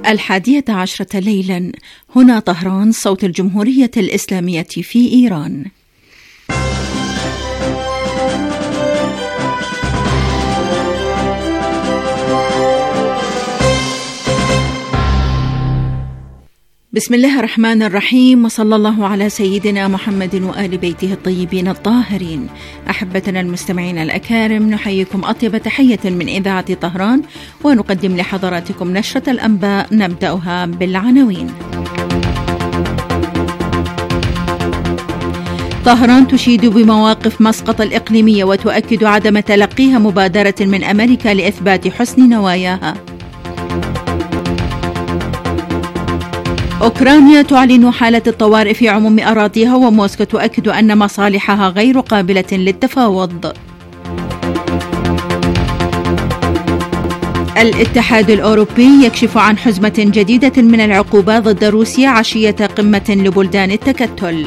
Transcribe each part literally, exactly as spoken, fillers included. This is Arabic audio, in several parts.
الحادية عشرة ليلا، هنا طهران، صوت الجمهورية الإسلامية في إيران. بسم الله الرحمن الرحيم، وصلى الله على سيدنا محمد وآل بيته الطيبين الطاهرين. أحبتنا المستمعين الأكارم، نحييكم أطيب تحية من إذاعة طهران، ونقدم لحضراتكم نشرة الأنباء نبدأها بالعناوين. طهران تشيد بمواقف مسقط الإقليمية وتؤكد عدم تلقيها مبادرة من أمريكا لإثبات حسن نواياها. أوكرانيا تعلن حالة الطوارئ في عموم أراضيها، وموسكو تؤكد أن مصالحها غير قابلة للتفاوض. الاتحاد الأوروبي يكشف عن حزمة جديدة من العقوبات ضد روسيا عشية قمة لبلدان التكتل.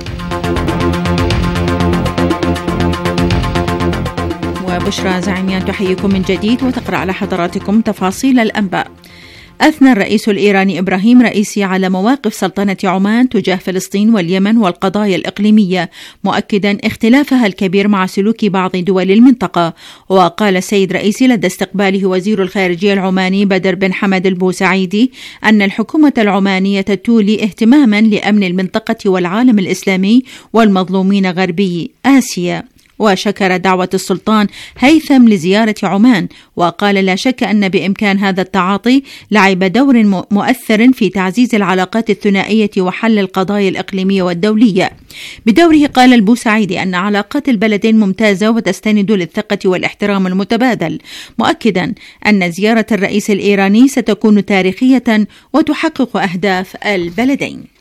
وبشرى زعيميان تحييكم من جديد وتقرأ على حضراتكم تفاصيل الأنباء. أثنى الرئيس الإيراني إبراهيم رئيسي على مواقف سلطنة عمان تجاه فلسطين واليمن والقضايا الإقليمية، مؤكدا اختلافها الكبير مع سلوك بعض دول المنطقة. وقال السيد رئيسي لدى استقباله وزير الخارجية العماني بدر بن حمد البوسعيدي أن الحكومة العمانية تولي اهتماما لأمن المنطقة والعالم الإسلامي والمظلومين غربي آسيا. وشكر دعوة السلطان هيثم لزيارة عمان، وقال لا شك أن بإمكان هذا التعاطي لعب دور مؤثر في تعزيز العلاقات الثنائية وحل القضايا الإقليمية والدولية. بدوره قال البوسعيدي أن علاقات البلدين ممتازة وتستند للثقة والاحترام المتبادل، مؤكدا أن زيارة الرئيس الإيراني ستكون تاريخية وتحقق أهداف البلدين.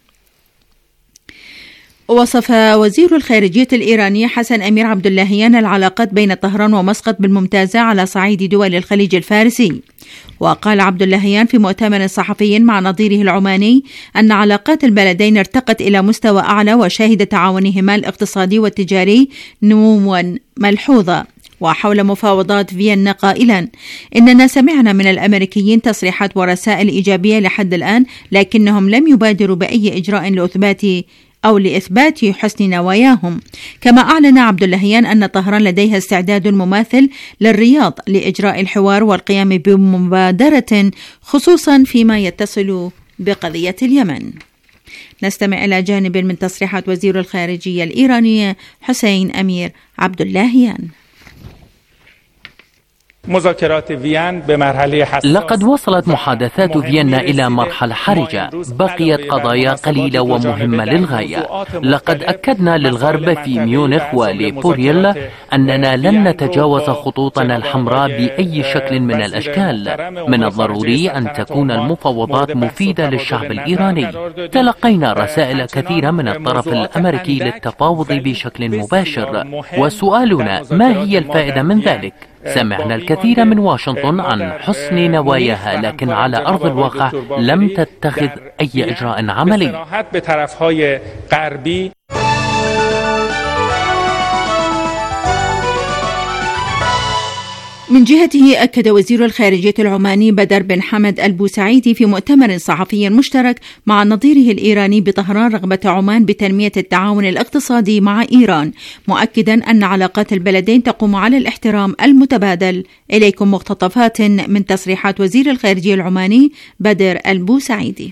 وصف وزير الخارجية الإيراني حسن أمير عبد اللهيان العلاقات بين طهران ومسقط بالممتازة على صعيد دول الخليج الفارسي. وقال عبد اللهيان في مؤتمر صحفي مع نظيره العماني أن علاقات البلدين ارتقت إلى مستوى أعلى، وشهد تعاونهما الاقتصادي والتجاري نموا ملحوظة. وحول مفاوضات فيينا قائلا إننا سمعنا من الأمريكيين تصريحات ورسائل إيجابية لحد الآن، لكنهم لم يبادروا بأي إجراء لإثبات أو لإثبات حسن نواياهم. كما أعلن عبد اللهيان أن طهران لديها استعداد مماثل للرياض لإجراء الحوار والقيام بمبادرة، خصوصا فيما يتصل بقضية اليمن. نستمع إلى جانب من تصريحات وزير الخارجية الإيرانية حسين أمير عبد اللهيان. لقد وصلت محادثات فيينا إلى مرحلة حرجة، بقيت قضايا قليلة ومهمة للغاية. لقد أكدنا للغرب في ميونخ ولبوريل أننا لن نتجاوز خطوطنا الحمراء بأي شكل من الأشكال. من الضروري أن تكون المفاوضات مفيدة للشعب الإيراني. تلقينا رسائل كثيرة من الطرف الأمريكي للتفاوض بشكل مباشر، وسؤالنا ما هي الفائدة من ذلك؟ سمعنا الكثير من واشنطن عن حسن نواياها، لكن على أرض الواقع لم تتخذ أي إجراء عملي. من جهته أكد وزير الخارجية العماني بدر بن حمد البوسعيدي في مؤتمر صحفي مشترك مع نظيره الإيراني بطهران رغبة عمان بتنمية التعاون الاقتصادي مع إيران، مؤكدا أن علاقات البلدين تقوم على الاحترام المتبادل. إليكم مقتطفات من تصريحات وزير الخارجية العماني بدر البوسعيدي.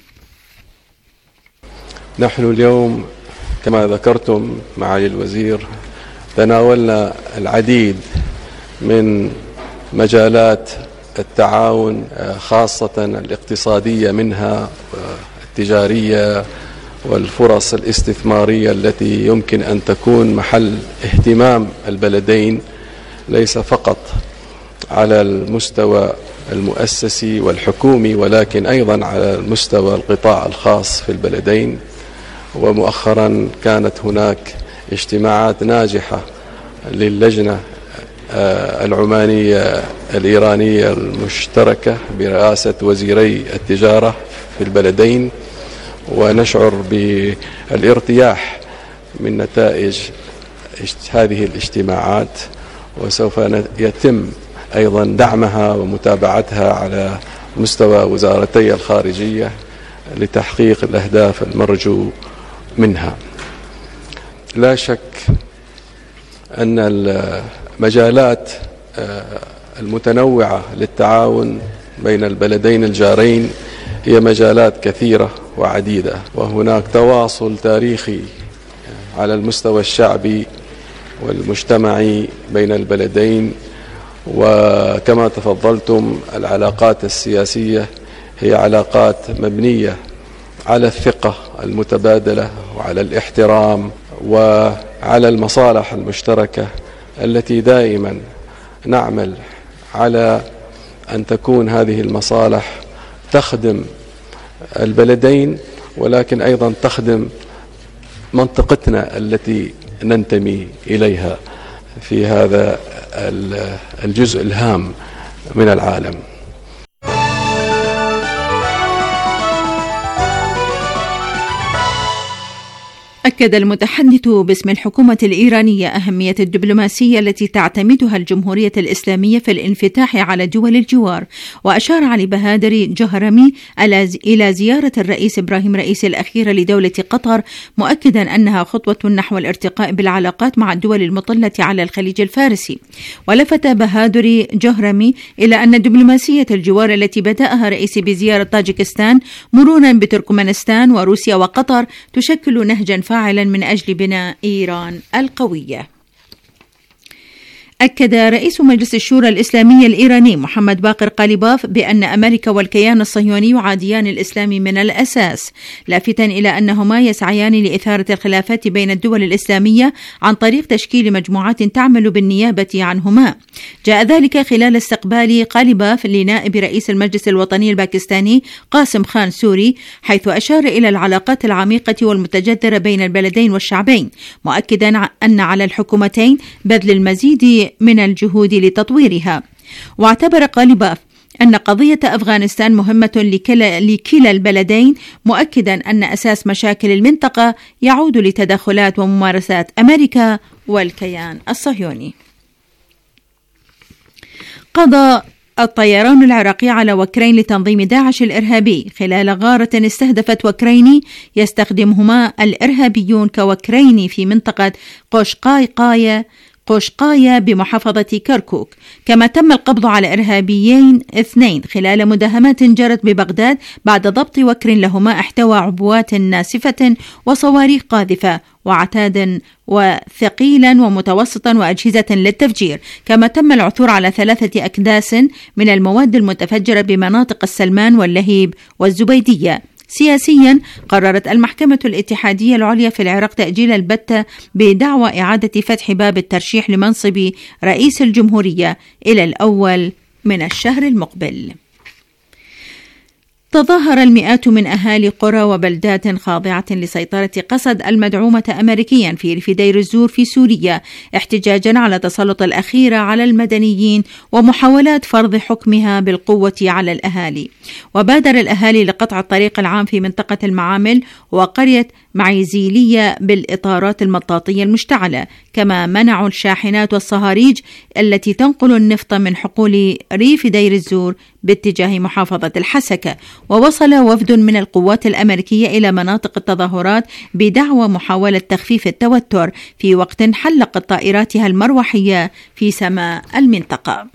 نحن اليوم كما ذكرتم معالي الوزير تناولنا العديد من مجالات التعاون، خاصة الاقتصادية منها التجارية والفرص الاستثمارية التي يمكن أن تكون محل اهتمام البلدين، ليس فقط على المستوى المؤسسي والحكومي ولكن أيضا على المستوى القطاع الخاص في البلدين. ومؤخرا كانت هناك اجتماعات ناجحة للجنة العمانية الإيرانية المشتركة برئاسة وزيري التجارة في البلدين، ونشعر بالارتياح من نتائج هذه الاجتماعات، وسوف يتم أيضا دعمها ومتابعتها على مستوى وزارتي الخارجية لتحقيق الأهداف المرجو منها. لا شك أن المجالات المتنوعة للتعاون بين البلدين الجارين هي مجالات كثيرة وعديدة، وهناك تواصل تاريخي على المستوى الشعبي والمجتمعي بين البلدين. وكما تفضلتم، العلاقات السياسية هي علاقات مبنية على الثقة المتبادلة وعلى الاحترام وعلى المصالح المشتركة التي دائما نعمل على أن تكون هذه المصالح تخدم البلدين، ولكن أيضا تخدم منطقتنا التي ننتمي إليها في هذا الجزء الهام من العالم. أكد المتحدث باسم الحكومة الإيرانية أهمية الدبلوماسية التي تعتمدها الجمهورية الإسلامية في الانفتاح على دول الجوار، وأشار علي بهادري جهرمي إلى زيارة الرئيس إبراهيم رئيسي الأخيرة لدولة قطر، مؤكدا أنها خطوة نحو الارتقاء بالعلاقات مع الدول المطلة على الخليج الفارسي. ولفت بهادري جهرمي إلى أن دبلوماسية الجوار التي بدأها رئيسي بزيارة طاجكستان مرورا بتركمانستان وروسيا وقطر تشكل نهجا فاعلا من أجل بناء إيران القوية. أكد رئيس مجلس الشورى الإسلامي الإيراني محمد باقر قاليباف بأن أمريكا والكيان الصهيوني يعاديان الإسلام من الأساس، لافتاً إلى أنهما يسعيان لإثارة الخلافات بين الدول الإسلامية عن طريق تشكيل مجموعات تعمل بالنيابة عنهما. جاء ذلك خلال استقبال قاليباف لنائب رئيس المجلس الوطني الباكستاني قاسم خان سوري، حيث أشار إلى العلاقات العميقة والمتجذرة بين البلدين والشعبين، مؤكداً أن على الحكومتين بذل المزيد من الجهود لتطويرها. واعتبر قاليباف أن قضية أفغانستان مهمة لكلا, لكلا البلدين، مؤكدا أن أساس مشاكل المنطقة يعود لتدخلات وممارسات أمريكا والكيان الصهيوني. قضى الطيران العراقي على وكرين لتنظيم داعش الإرهابي خلال غارة استهدفت وكرين يستخدمهما الإرهابيون كوكرين في منطقة قوشقايقاية قوشقاية بمحافظة كركوك. كما تم القبض على إرهابيين اثنين خلال مداهمات جرت ببغداد بعد ضبط وكر لهما احتوى عبوات ناسفة وصواريخ قاذفة وعتادا وثقيلا ومتوسطا وأجهزة للتفجير. كما تم العثور على ثلاثة أكداس من المواد المتفجرة بمناطق السلمان واللهيب والزبيدية. سياسيا، قررت المحكمة الاتحادية العليا في العراق تأجيل البتة بدعوى إعادة فتح باب الترشيح لمنصب رئيس الجمهورية إلى الأول من الشهر المقبل. تظاهر المئات من أهالي قرى وبلدات خاضعة لسيطرة قسد المدعومة أمريكيا في ريف دير الزور في سوريا احتجاجا على تسلط الأخيرة على المدنيين ومحاولات فرض حكمها بالقوة على الأهالي. وبادر الأهالي لقطع الطريق العام في منطقة المعامل وقرية معيزيلية بالإطارات المطاطية المشتعلة، كما منعوا الشاحنات والصهاريج التي تنقل النفط من حقول ريف دير الزور باتجاه محافظة الحسكة. ووصل وفد من القوات الأمريكية إلى مناطق التظاهرات بدعوى محاولة تخفيف التوتر في وقت حلقت طائراتها المروحية في سماء المنطقة.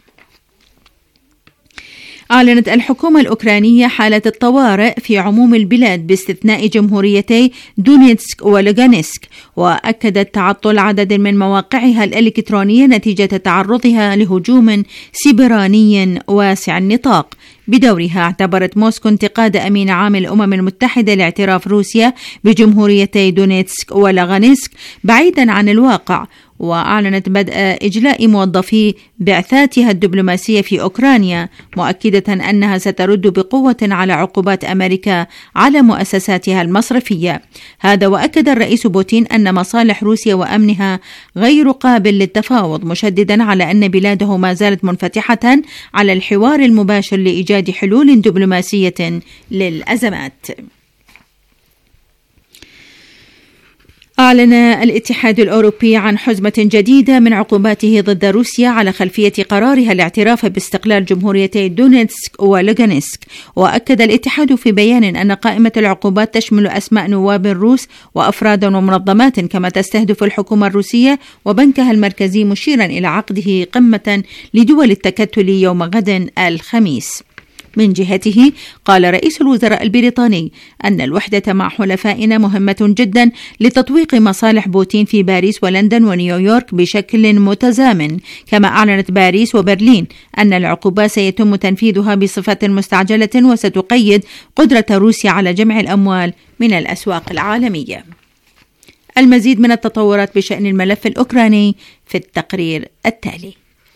أعلنت الحكومة الأوكرانية حالة الطوارئ في عموم البلاد باستثناء جمهوريتي دونيتسك ولوغانسك، وأكدت تعطل عدد من مواقعها الإلكترونية نتيجة تعرضها لهجوم سيبراني واسع النطاق. بدورها اعتبرت موسكو انتقاد أمين عام الأمم المتحدة لاعتراف روسيا بجمهوريتي دونيتسك ولوغانسك بعيدا عن الواقع، وأعلنت بدء إجلاء موظفي بعثاتها الدبلوماسية في أوكرانيا، مؤكدة أنها سترد بقوة على عقوبات أمريكا على مؤسساتها المصرفية. هذا وأكد الرئيس بوتين أن مصالح روسيا وأمنها غير قابل للتفاوض، مشددا على أن بلاده ما زالت منفتحة على الحوار المباشر لإيجاد حلول دبلوماسية للأزمات. أعلن الاتحاد الأوروبي عن حزمة جديدة من عقوباته ضد روسيا على خلفية قرارها الاعتراف باستقلال جمهوريتي دونيتسك ولوغانسك. وأكد الاتحاد في بيان أن قائمة العقوبات تشمل أسماء نواب روس وأفراد ومنظمات، كما تستهدف الحكومة الروسية وبنكها المركزي، مشيرا إلى عقده قمة لدول التكتل يوم غد الخميس. من جهته قال رئيس الوزراء البريطاني أن الوحدة مع حلفائنا مهمة جدا لتطويق مصالح بوتين في باريس ولندن ونيويورك بشكل متزامن. كما أعلنت باريس وبرلين أن العقوبات سيتم تنفيذها بصفة مستعجلة وستقيد قدرة روسيا على جمع الأموال من الأسواق العالمية. المزيد من التطورات بشأن الملف الأوكراني في التقرير التالي.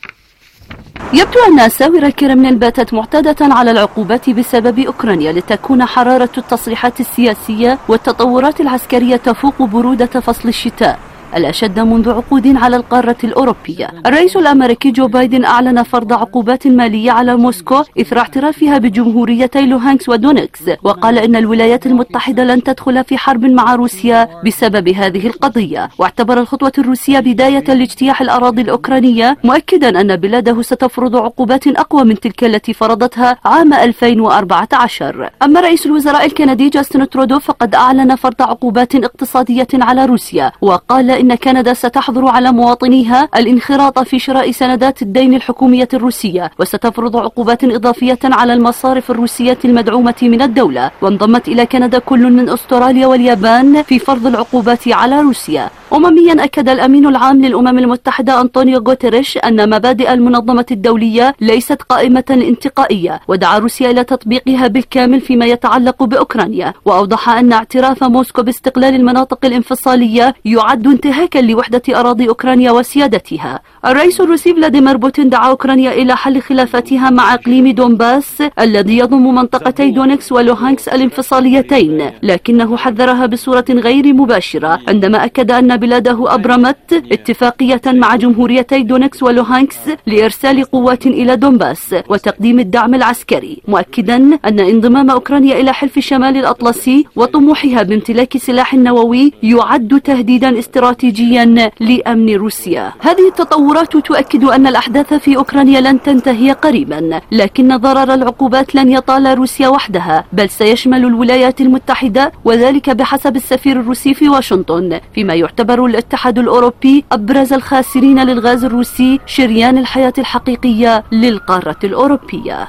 يبدو أن أساور كرملين باتت معتادة على العقوبات بسبب أوكرانيا لتكون حرارة التصريحات السياسية والتطورات العسكرية تفوق برودة فصل الشتاء الأشد منذ عقود على القارة الأوروبية. الرئيس الأمريكي جو بايدن أعلن فرض عقوبات مالية على موسكو إثر اعترافها بجمهوريتي لوهانكس ودونيتسك، وقال إن الولايات المتحدة لن تدخل في حرب مع روسيا بسبب هذه القضية. واعتبر الخطوة الروسية بداية لاجتياح الأراضي الأوكرانية، مؤكدا أن بلاده ستفرض عقوبات أقوى من تلك التي فرضتها عام ألفين وأربعة عشر. أما رئيس الوزراء الكندي جاستن ترودو فقد أعلن فرض عقوبات اقتصادية على روسيا، وقال إن كندا ستحظر على مواطنيها الانخراط في شراء سندات الدين الحكومية الروسية، وستفرض عقوبات إضافية على المصارف الروسية المدعومة من الدولة. وانضمت إلى كندا كل من أستراليا واليابان في فرض العقوبات على روسيا. أمميا أكد الأمين العام للأمم المتحدة أنطونيو غوتيريش أن مبادئ المنظمة الدولية ليست قائمة انتقائية، ودعا روسيا إلى تطبيقها بالكامل فيما يتعلق بأوكرانيا. وأوضح أن اعتراف موسكو باستقلال المناطق الانفصالية يعد انتهاكا لوحدة أراضي أوكرانيا وسيادتها. الرئيس الروسي فلاديمير بوتين دعا أوكرانيا إلى حل خلافاتها مع إقليم دونباس الذي يضم منطقتي دونيتسك ولوهانكس الانفصاليتين، لكنه حذرها بصورة غير مباشرة عندما أكد أن بلاده أبرمت اتفاقية مع جمهوريتي دونيتسك ولوهانكس لإرسال قوات إلى دونباس وتقديم الدعم العسكري، مؤكدا أن انضمام أوكرانيا إلى حلف الشمال الأطلسي وطموحها بامتلاك سلاح نووي يعد تهديدا استراتيجيا لأمن روسيا. هذه التطورات تؤكد أن الأحداث في أوكرانيا لن تنتهي قريبا، لكن ضرر العقوبات لن يطال روسيا وحدها، بل سيشمل الولايات المتحدة، وذلك بحسب السفير الروسي في واشنطن، فيما يعتبر الاتحاد الأوروبي أبرز الخاسرين للغاز الروسي، شريان الحياة الحقيقية للقارة الأوروبية.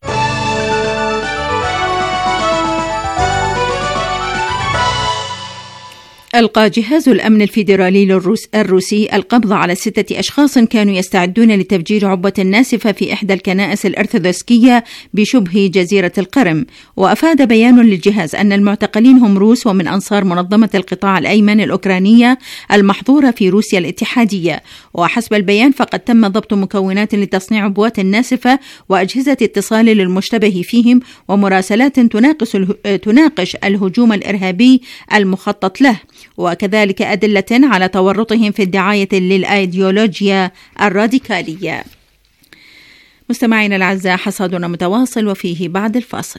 ألقى جهاز الأمن الفيدرالي للروس الروسي القبض على ستة أشخاص كانوا يستعدون لتفجير عبة ناسفة في إحدى الكنائس الأرثوذكسية بشبه جزيرة القرم. وأفاد بيان للجهاز أن المعتقلين هم روس ومن أنصار منظمة القطاع الأيمن الأوكرانية المحظورة في روسيا الاتحادية. وحسب البيان فقد تم ضبط مكونات لتصنيع عبوات ناسفة وأجهزة اتصال للمشتبه فيهم ومراسلات تناقش تناقش الهجوم الإرهابي المخطط له، وكذلك أدلة على تورطهم في الدعاية للأيديولوجيا الراديكالية. مستمعينا الأعزاء، حصادنا متواصل وفيه بعد الفاصل.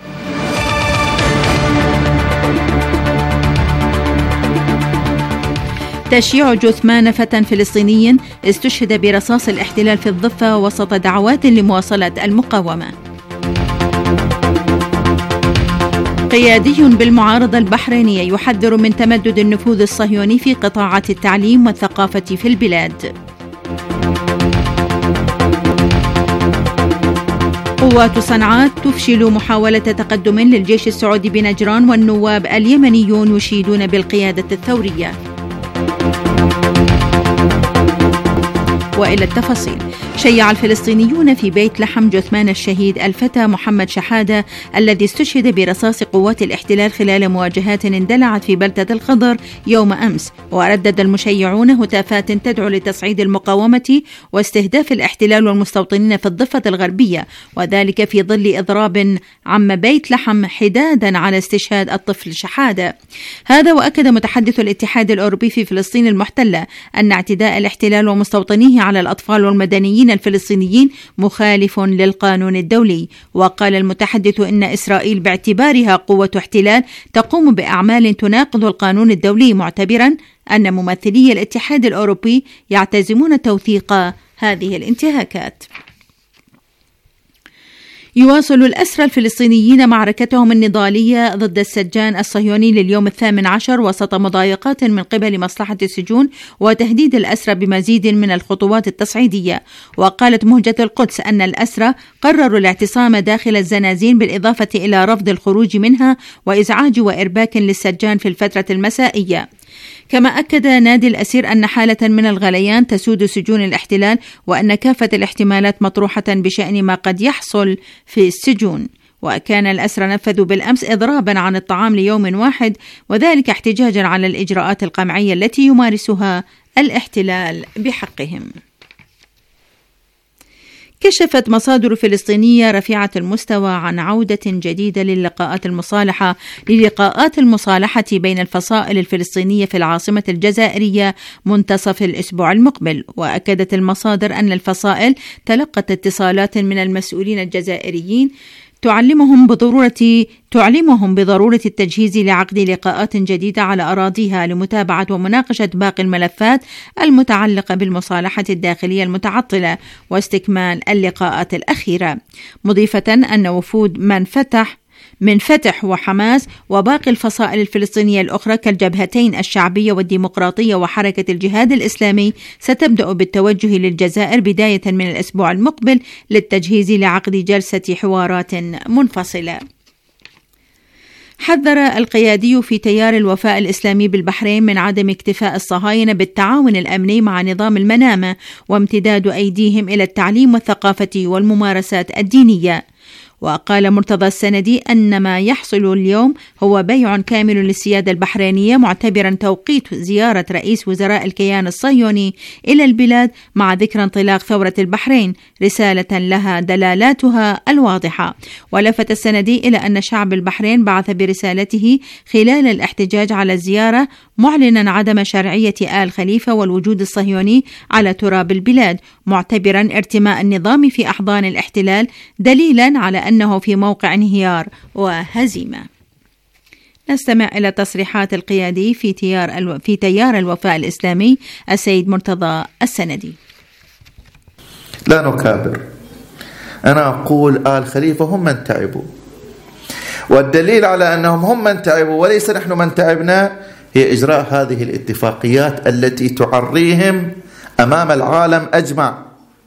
تشييع جثمان فتى فلسطيني استشهد برصاص الاحتلال في الضفة وسط دعوات لمواصلة المقاومة. قيادي بالمعارضة البحرينية يحذر من تمدد النفوذ الصهيوني في قطاعات التعليم والثقافة في البلاد. قوات صنعاء تفشل محاولة تقدم للجيش السعودي بنجران، والنواب اليمنيون يشيدون بالقيادة الثورية. وإلى التفاصيل. شيع الفلسطينيون في بيت لحم جثمان الشهيد الفتى محمد شحادة الذي استشهد برصاص قوات الاحتلال خلال مواجهات اندلعت في بلدة الخضر يوم أمس. وردد المشيعون هتافات تدعو لتصعيد المقاومة واستهداف الاحتلال والمستوطنين في الضفة الغربية، وذلك في ظل إضراب عم بيت لحم حدادا على استشهاد الطفل شحادة. هذا وأكد متحدث الاتحاد الأوروبي في فلسطين المحتلة أن اعتداء الاحتلال ومستوطنيه على الأطفال والمدنيين المدنيين الفلسطينيين مخالف للقانون الدولي. وقال المتحدث إن إسرائيل باعتبارها قوة احتلال تقوم بأعمال تناقض القانون الدولي، معتبرا أن ممثلي الاتحاد الأوروبي يعتزمون توثيق هذه الانتهاكات. يواصل الأسرى الفلسطينيين معركتهم النضالية ضد السجان الصهيوني لليوم الثامن عشر وسط مضايقات من قبل مصلحة السجون وتهديد الأسرى بمزيد من الخطوات التصعيدية. وقالت مهجة القدس أن الأسرى قرروا الاعتصام داخل الزنازين بالإضافة إلى رفض الخروج منها وإزعاج وإرباك للسجان في الفترة المسائية. كما أكد نادي الأسير أن حالة من الغليان تسود سجون الاحتلال وأن كافة الاحتمالات مطروحة بشأن ما قد يحصل في السجون. وكان الأسرى نفذوا بالأمس إضرابا عن الطعام ليوم واحد، وذلك احتجاجا على الإجراءات القمعية التي يمارسها الاحتلال بحقهم. كشفت مصادر فلسطينية رفيعة المستوى عن عودة جديدة للقاءات المصالحة للقاءات المصالحة بين الفصائل الفلسطينية في العاصمة الجزائرية منتصف الأسبوع المقبل. وأكدت المصادر أن الفصائل تلقت اتصالات من المسؤولين الجزائريين تعلمهم بضرورة تعلمهم بضرورة التجهيز لعقد لقاءات جديدة على أراضيها لمتابعة ومناقشة باقي الملفات المتعلقة بالمصالحة الداخلية المتعطلة واستكمال اللقاءات الأخيرة، مضيفة أن وفود من فتح من فتح وحماس وباقي الفصائل الفلسطينية الأخرى كالجبهتين الشعبية والديمقراطية وحركة الجهاد الإسلامي ستبدأ بالتوجه للجزائر بداية من الأسبوع المقبل للتجهيز لعقد جلسة حوارات منفصلة. حذر القيادي في تيار الوفاء الإسلامي بالبحرين من عدم اكتفاء الصهاينة بالتعاون الأمني مع نظام المنامة وامتداد أيديهم إلى التعليم والثقافة والممارسات الدينية. وقال مرتضى السندي أن ما يحصل اليوم هو بيع كامل للسيادة البحرينية، معتبرا توقيت زيارة رئيس وزراء الكيان الصهيوني إلى البلاد مع ذكرى انطلاق ثورة البحرين رسالة لها دلالاتها الواضحة. ولفت السندي إلى أن شعب البحرين بعث برسالته خلال الاحتجاج على الزيارة معلنا عدم شرعية آل خليفة والوجود الصهيوني على تراب البلاد، معتبرا ارتماء النظام في أحضان الاحتلال دليلا على أنه في موقع انهيار وهزيمة. نستمع إلى تصريحات القيادي في تيار الو... في تيار الوفاء الإسلامي السيد مرتضى السندي. لا نكابر، أنا أقول آل خليفة هم من تعبوا، والدليل على أنهم هم من تعبوا وليس نحن من تعبنا هي إجراء هذه الاتفاقيات التي تعريهم أمام العالم أجمع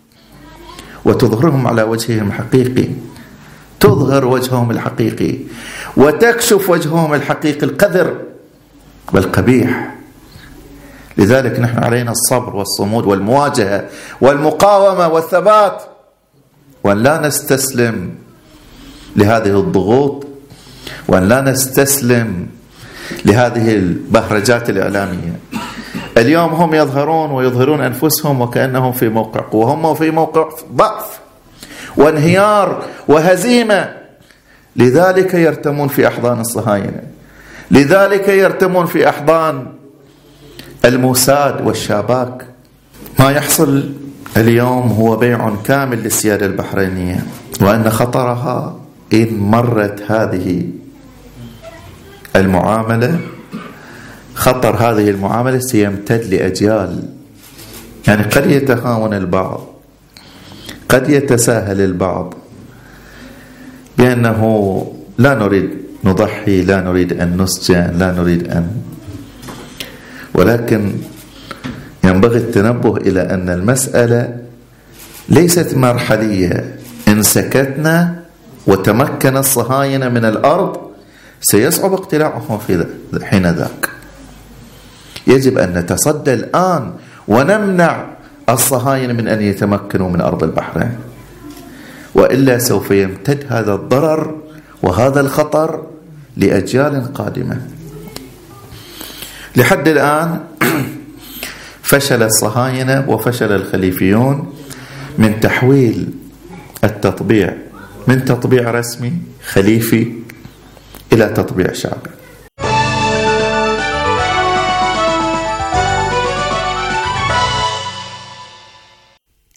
وتظهرهم على وجههم الحقيقي، تظهر وجههم الحقيقي وتكشف وجههم الحقيقي القذر والقبيح. لذلك نحن علينا الصبر والصمود والمواجهة والمقاومة والثبات، وأن لا نستسلم لهذه الضغوط، وأن لا نستسلم لهذه البهرجات الإعلامية. اليوم هم يظهرون ويظهرون أنفسهم وكأنهم في موقع قوة، وهم في موقع ضعف وانهيار وهزيمة. لذلك يرتمون في أحضان الصهاينة، لذلك يرتمون في أحضان الموساد والشاباك. ما يحصل اليوم هو بيع كامل للسيادة البحرينية، وأن خطرها إن مرت هذه المعاملة، خطر هذه المعاملة سيمتد لأجيال. يعني قد يتهاون البعض، قد يتساهل البعض بأنه لا نريد نضحي، لا نريد أن نسجن، لا نريد أن، ولكن ينبغي التنبه إلى أن المسألة ليست مرحلية. إن سكتنا وتمكن الصهاينة من الأرض سيصعب اقتلاعهم في حين ذاك. يجب أن نتصدى الآن ونمنع الصهاينة من أن يتمكنوا من أرض البحرين، وإلا سوف يمتد هذا الضرر وهذا الخطر لأجيال قادمة. لحد الآن فشل الصهاينة وفشل الخليفيون من تحويل التطبيع من تطبيع رسمي خليفي إلى تطبيع شعبي.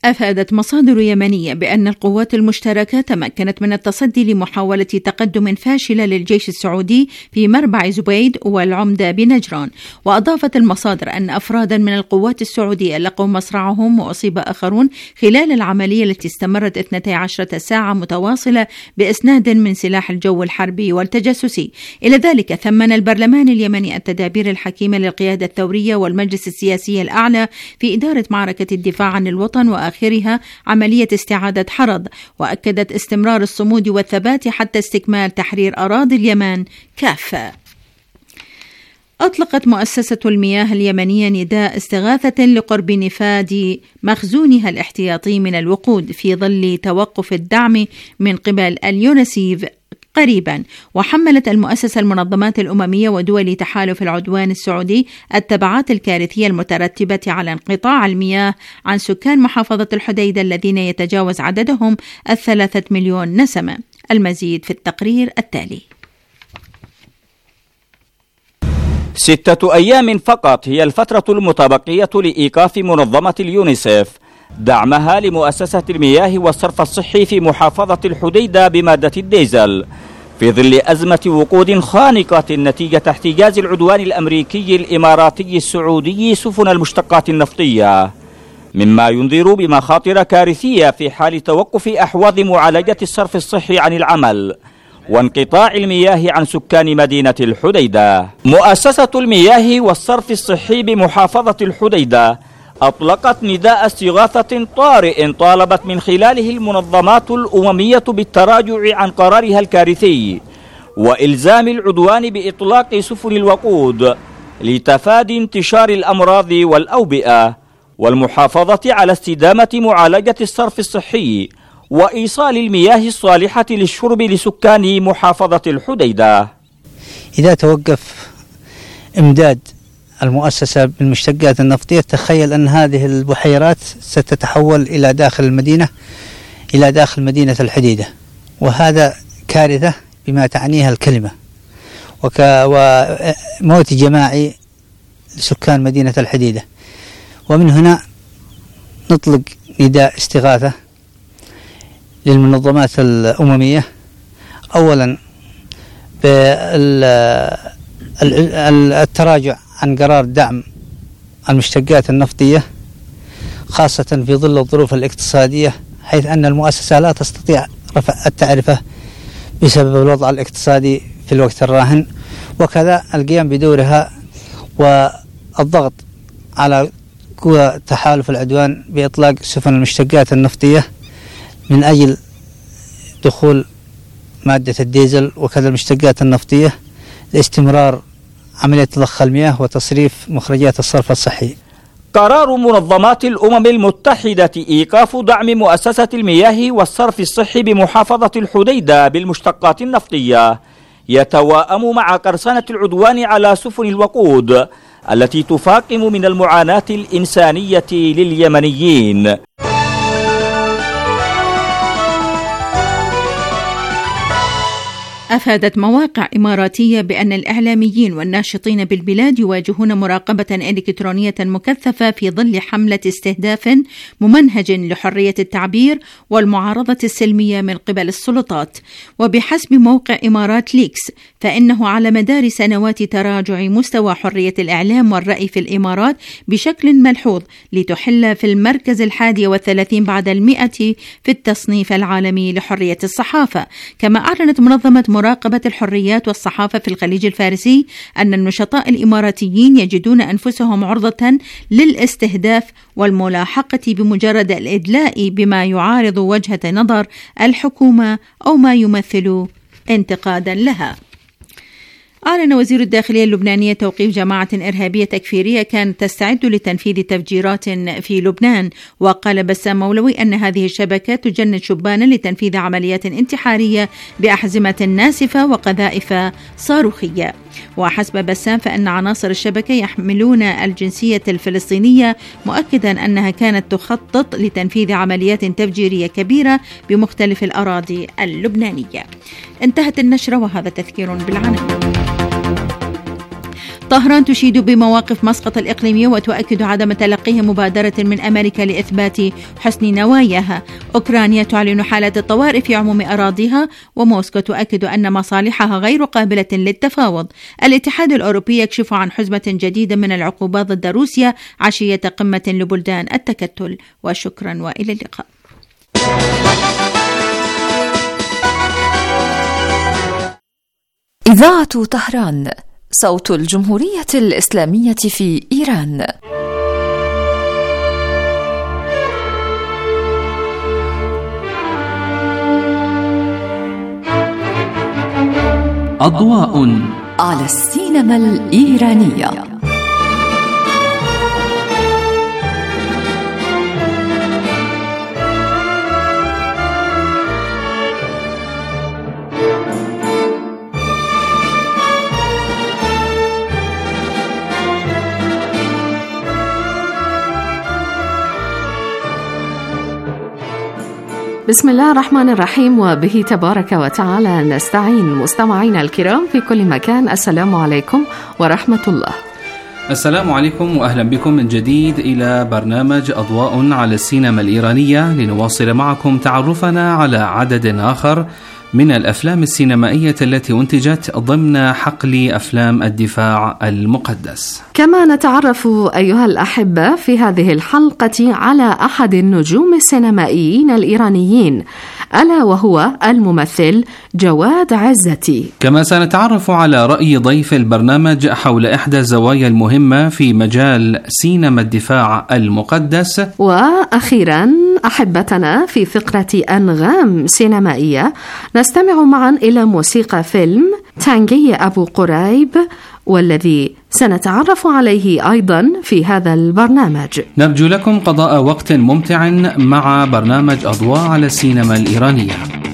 أفادت مصادر يمنية بأن القوات المشتركة تمكنت من التصدي لمحاولة تقدم فاشلة للجيش السعودي في مربع زبيد والعمدة بنجران. وأضافت المصادر أن أفرادا من القوات السعودية لقوا مصرعهم وأصيب آخرون خلال العملية التي استمرت اثنتي عشرة ساعة متواصلة بإسناد من سلاح الجو الحربي والتجسسي. إلى ذلك ثمن البرلمان اليمني التدابير الحكيمة للقيادة الثورية والمجلس السياسي الأعلى في إدارة معركة الدفاع عن الوطن وآخرها عملية استعادة حرض، وأكدت استمرار الصمود والثبات حتى استكمال تحرير أراضي اليمن كافة. أطلقت مؤسسة المياه اليمنية نداء استغاثة لقرب نفاذ مخزونها الاحتياطي من الوقود في ظل توقف الدعم من قبل اليونسيف قريبا. وحملت المؤسسة المنظمات الأممية ودول تحالف العدوان السعودي التبعات الكارثية المترتبة على انقطاع المياه عن سكان محافظة الحديدة الذين يتجاوز عددهم الثلاثة مليون نسمة. المزيد في التقرير التالي. ستة أيام فقط هي الفترة المتبقية لإيقاف منظمة اليونيسيف دعمها لمؤسسة المياه والصرف الصحي في محافظة الحديدة بمادة الديزل في ظل أزمة وقود خانقة نتيجة احتجاز العدوان الأمريكي الإماراتي السعودي سفن المشتقات النفطية، مما ينذر بمخاطر كارثية في حال توقف أحواض معالجة الصرف الصحي عن العمل وانقطاع المياه عن سكان مدينة الحديدة. مؤسسة المياه والصرف الصحي بمحافظة الحديدة أطلقت نداء استغاثة طارئ طالبت من خلاله المنظمات الأممية بالتراجع عن قرارها الكارثي وإلزام العدوان بإطلاق سفن الوقود لتفادي انتشار الأمراض والأوبئة، والمحافظة على استدامة معالجة الصرف الصحي وإيصال المياه الصالحة للشرب لسكان محافظة الحديدة. إذا توقف إمداد المؤسسة بالمشتقات النفطية، تخيل أن هذه البحيرات ستتحول إلى داخل المدينة إلى داخل مدينة الحديدة، وهذا كارثة بما تعنيها الكلمة، وك وموت جماعي لسكان مدينة الحديدة. ومن هنا نطلق نداء استغاثة للمنظمات الأممية، أولا بالتراجع عن قرار دعم المشتقات النفطية خاصة في ظل الظروف الاقتصادية، حيث أن المؤسسة لا تستطيع رفع التعرفة بسبب الوضع الاقتصادي في الوقت الراهن، وكذا القيام بدورها والضغط على قوى تحالف العدوان بإطلاق سفن المشتقات النفطية من أجل دخول مادة الديزل وكذا المشتقات النفطية لاستمرار عملية تضخ المياه وتصريف مخرجات الصرف الصحي. قرار منظمات الأمم المتحدة إيقاف دعم مؤسسة المياه والصرف الصحي بمحافظة الحديدة بالمشتقات النفطية يتواءم مع قرصنة العدوان على سفن الوقود التي تفاقم من المعاناة الإنسانية لليمنيين. أفادت مواقع إماراتية بأن الإعلاميين والناشطين بالبلاد يواجهون مراقبة إلكترونية مكثفة في ظل حملة استهداف ممنهج لحرية التعبير والمعارضة السلمية من قبل السلطات. وبحسب موقع إمارات ليكس فإنه على مدار سنوات تراجع مستوى حرية الإعلام والرأي في الإمارات بشكل ملحوظ لتحل في المركز الحادي والثلاثين بعد المئة في التصنيف العالمي لحرية الصحافة. كما أعلنت منظمة مراقبة الحريات والصحافة في الخليج الفارسي أن النشطاء الإماراتيين يجدون أنفسهم عرضة للاستهداف والملاحقة بمجرد الإدلاء بما يعارض وجهة نظر الحكومة أو ما يمثل انتقادا لها. أعلن وزير الداخلية اللبنانية توقيف جماعة إرهابية تكفيرية كانت تستعد لتنفيذ تفجيرات في لبنان. وقال بسام مولوي أن هذه الشبكة تجند شبانا لتنفيذ عمليات انتحارية بأحزمة ناسفة وقذائف صاروخية. وحسب بسام فإن عناصر الشبكة يحملون الجنسية الفلسطينية، مؤكدا أنها كانت تخطط لتنفيذ عمليات تفجيرية كبيرة بمختلف الأراضي اللبنانية. انتهت النشرة وهذا تذكير بالعناوين. طهران تشيد بمواقف مسقط الإقليمية وتؤكد عدم تلقيه مبادرة من أمريكا لإثبات حسن نواياها. أوكرانيا تعلن حالة الطوارئ في عموم أراضيها، وموسكو تؤكد أن مصالحها غير قابلة للتفاوض. الاتحاد الأوروبي يكشف عن حزمة جديدة من العقوبات ضد روسيا عشية قمة لبلدان التكتل. وشكرا وإلى اللقاء. إذاعة طهران، صوت الجمهورية الإسلامية في إيران. أضواء على السينما الإيرانية. بسم الله الرحمن الرحيم، وبه تبارك وتعالى نستعين. مستمعينا الكرام في كل مكان، السلام عليكم ورحمة الله. السلام عليكم وأهلا بكم من جديد إلى برنامج أضواء على السينما الإيرانية، لنواصل معكم تعرفنا على عدد آخر من الأفلام السينمائية التي أنتجت ضمن حقل أفلام الدفاع المقدس. كما نتعرف أيها الأحبة في هذه الحلقة على أحد النجوم السينمائيين الإيرانيين، ألا وهو الممثل جواد عزتي. كما سنتعرف على رأي ضيف البرنامج حول إحدى الزوايا المهمة في مجال سينما الدفاع المقدس. وأخيرا أحبتنا في فقرة أنغام سينمائية نستمع معا إلى موسيقى فيلم تانجي أبو قريب، والذي سنتعرف عليه أيضا في هذا البرنامج. نرجو لكم قضاء وقت ممتع مع برنامج أضواء على السينما الإيرانية.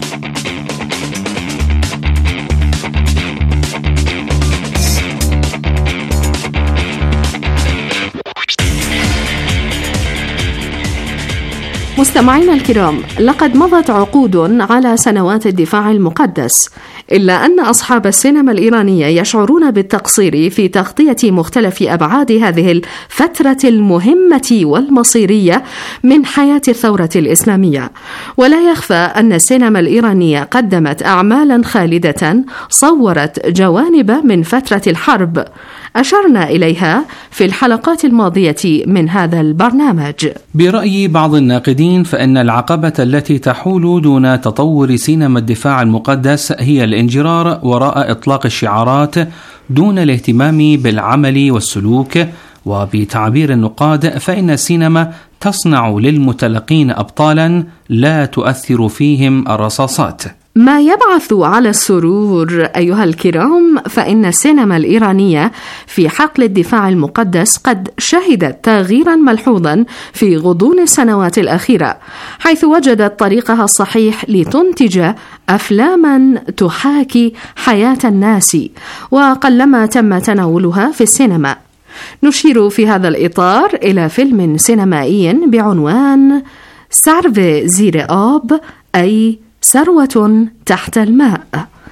مستمعينا الكرام، لقد مضت عقود على سنوات الدفاع المقدس، إلا أن أصحاب السينما الإيرانية يشعرون بالتقصير في تغطية مختلف أبعاد هذه الفترة المهمة والمصيرية من حياة الثورة الإسلامية. ولا يخفى أن السينما الإيرانية قدمت أعمالا خالدة صورت جوانب من فترة الحرب أشرنا إليها في الحلقات الماضية من هذا البرنامج. برأي بعض الناقدين، فإن العقبة التي تحول دون تطور سينما الدفاع المقدس هي الانجرار وراء إطلاق الشعارات دون الاهتمام بالعمل والسلوك. وبتعبير النقاد، فإن السينما تصنع للمتلقين أبطالا لا تؤثر فيهم الرصاصات. ما يبعث على السرور أيها الكرام، فإن السينما الإيرانية في حقل الدفاع المقدس قد شهدت تغييرا ملحوظا في غضون السنوات الأخيرة، حيث وجدت طريقها الصحيح لتنتج أفلاما تحاكي حياة الناس، وقلما تم تناولها في السينما. نشير في هذا الإطار إلى فيلم سينمائي بعنوان سارفي زير آب، أي ثروة تحت الماء.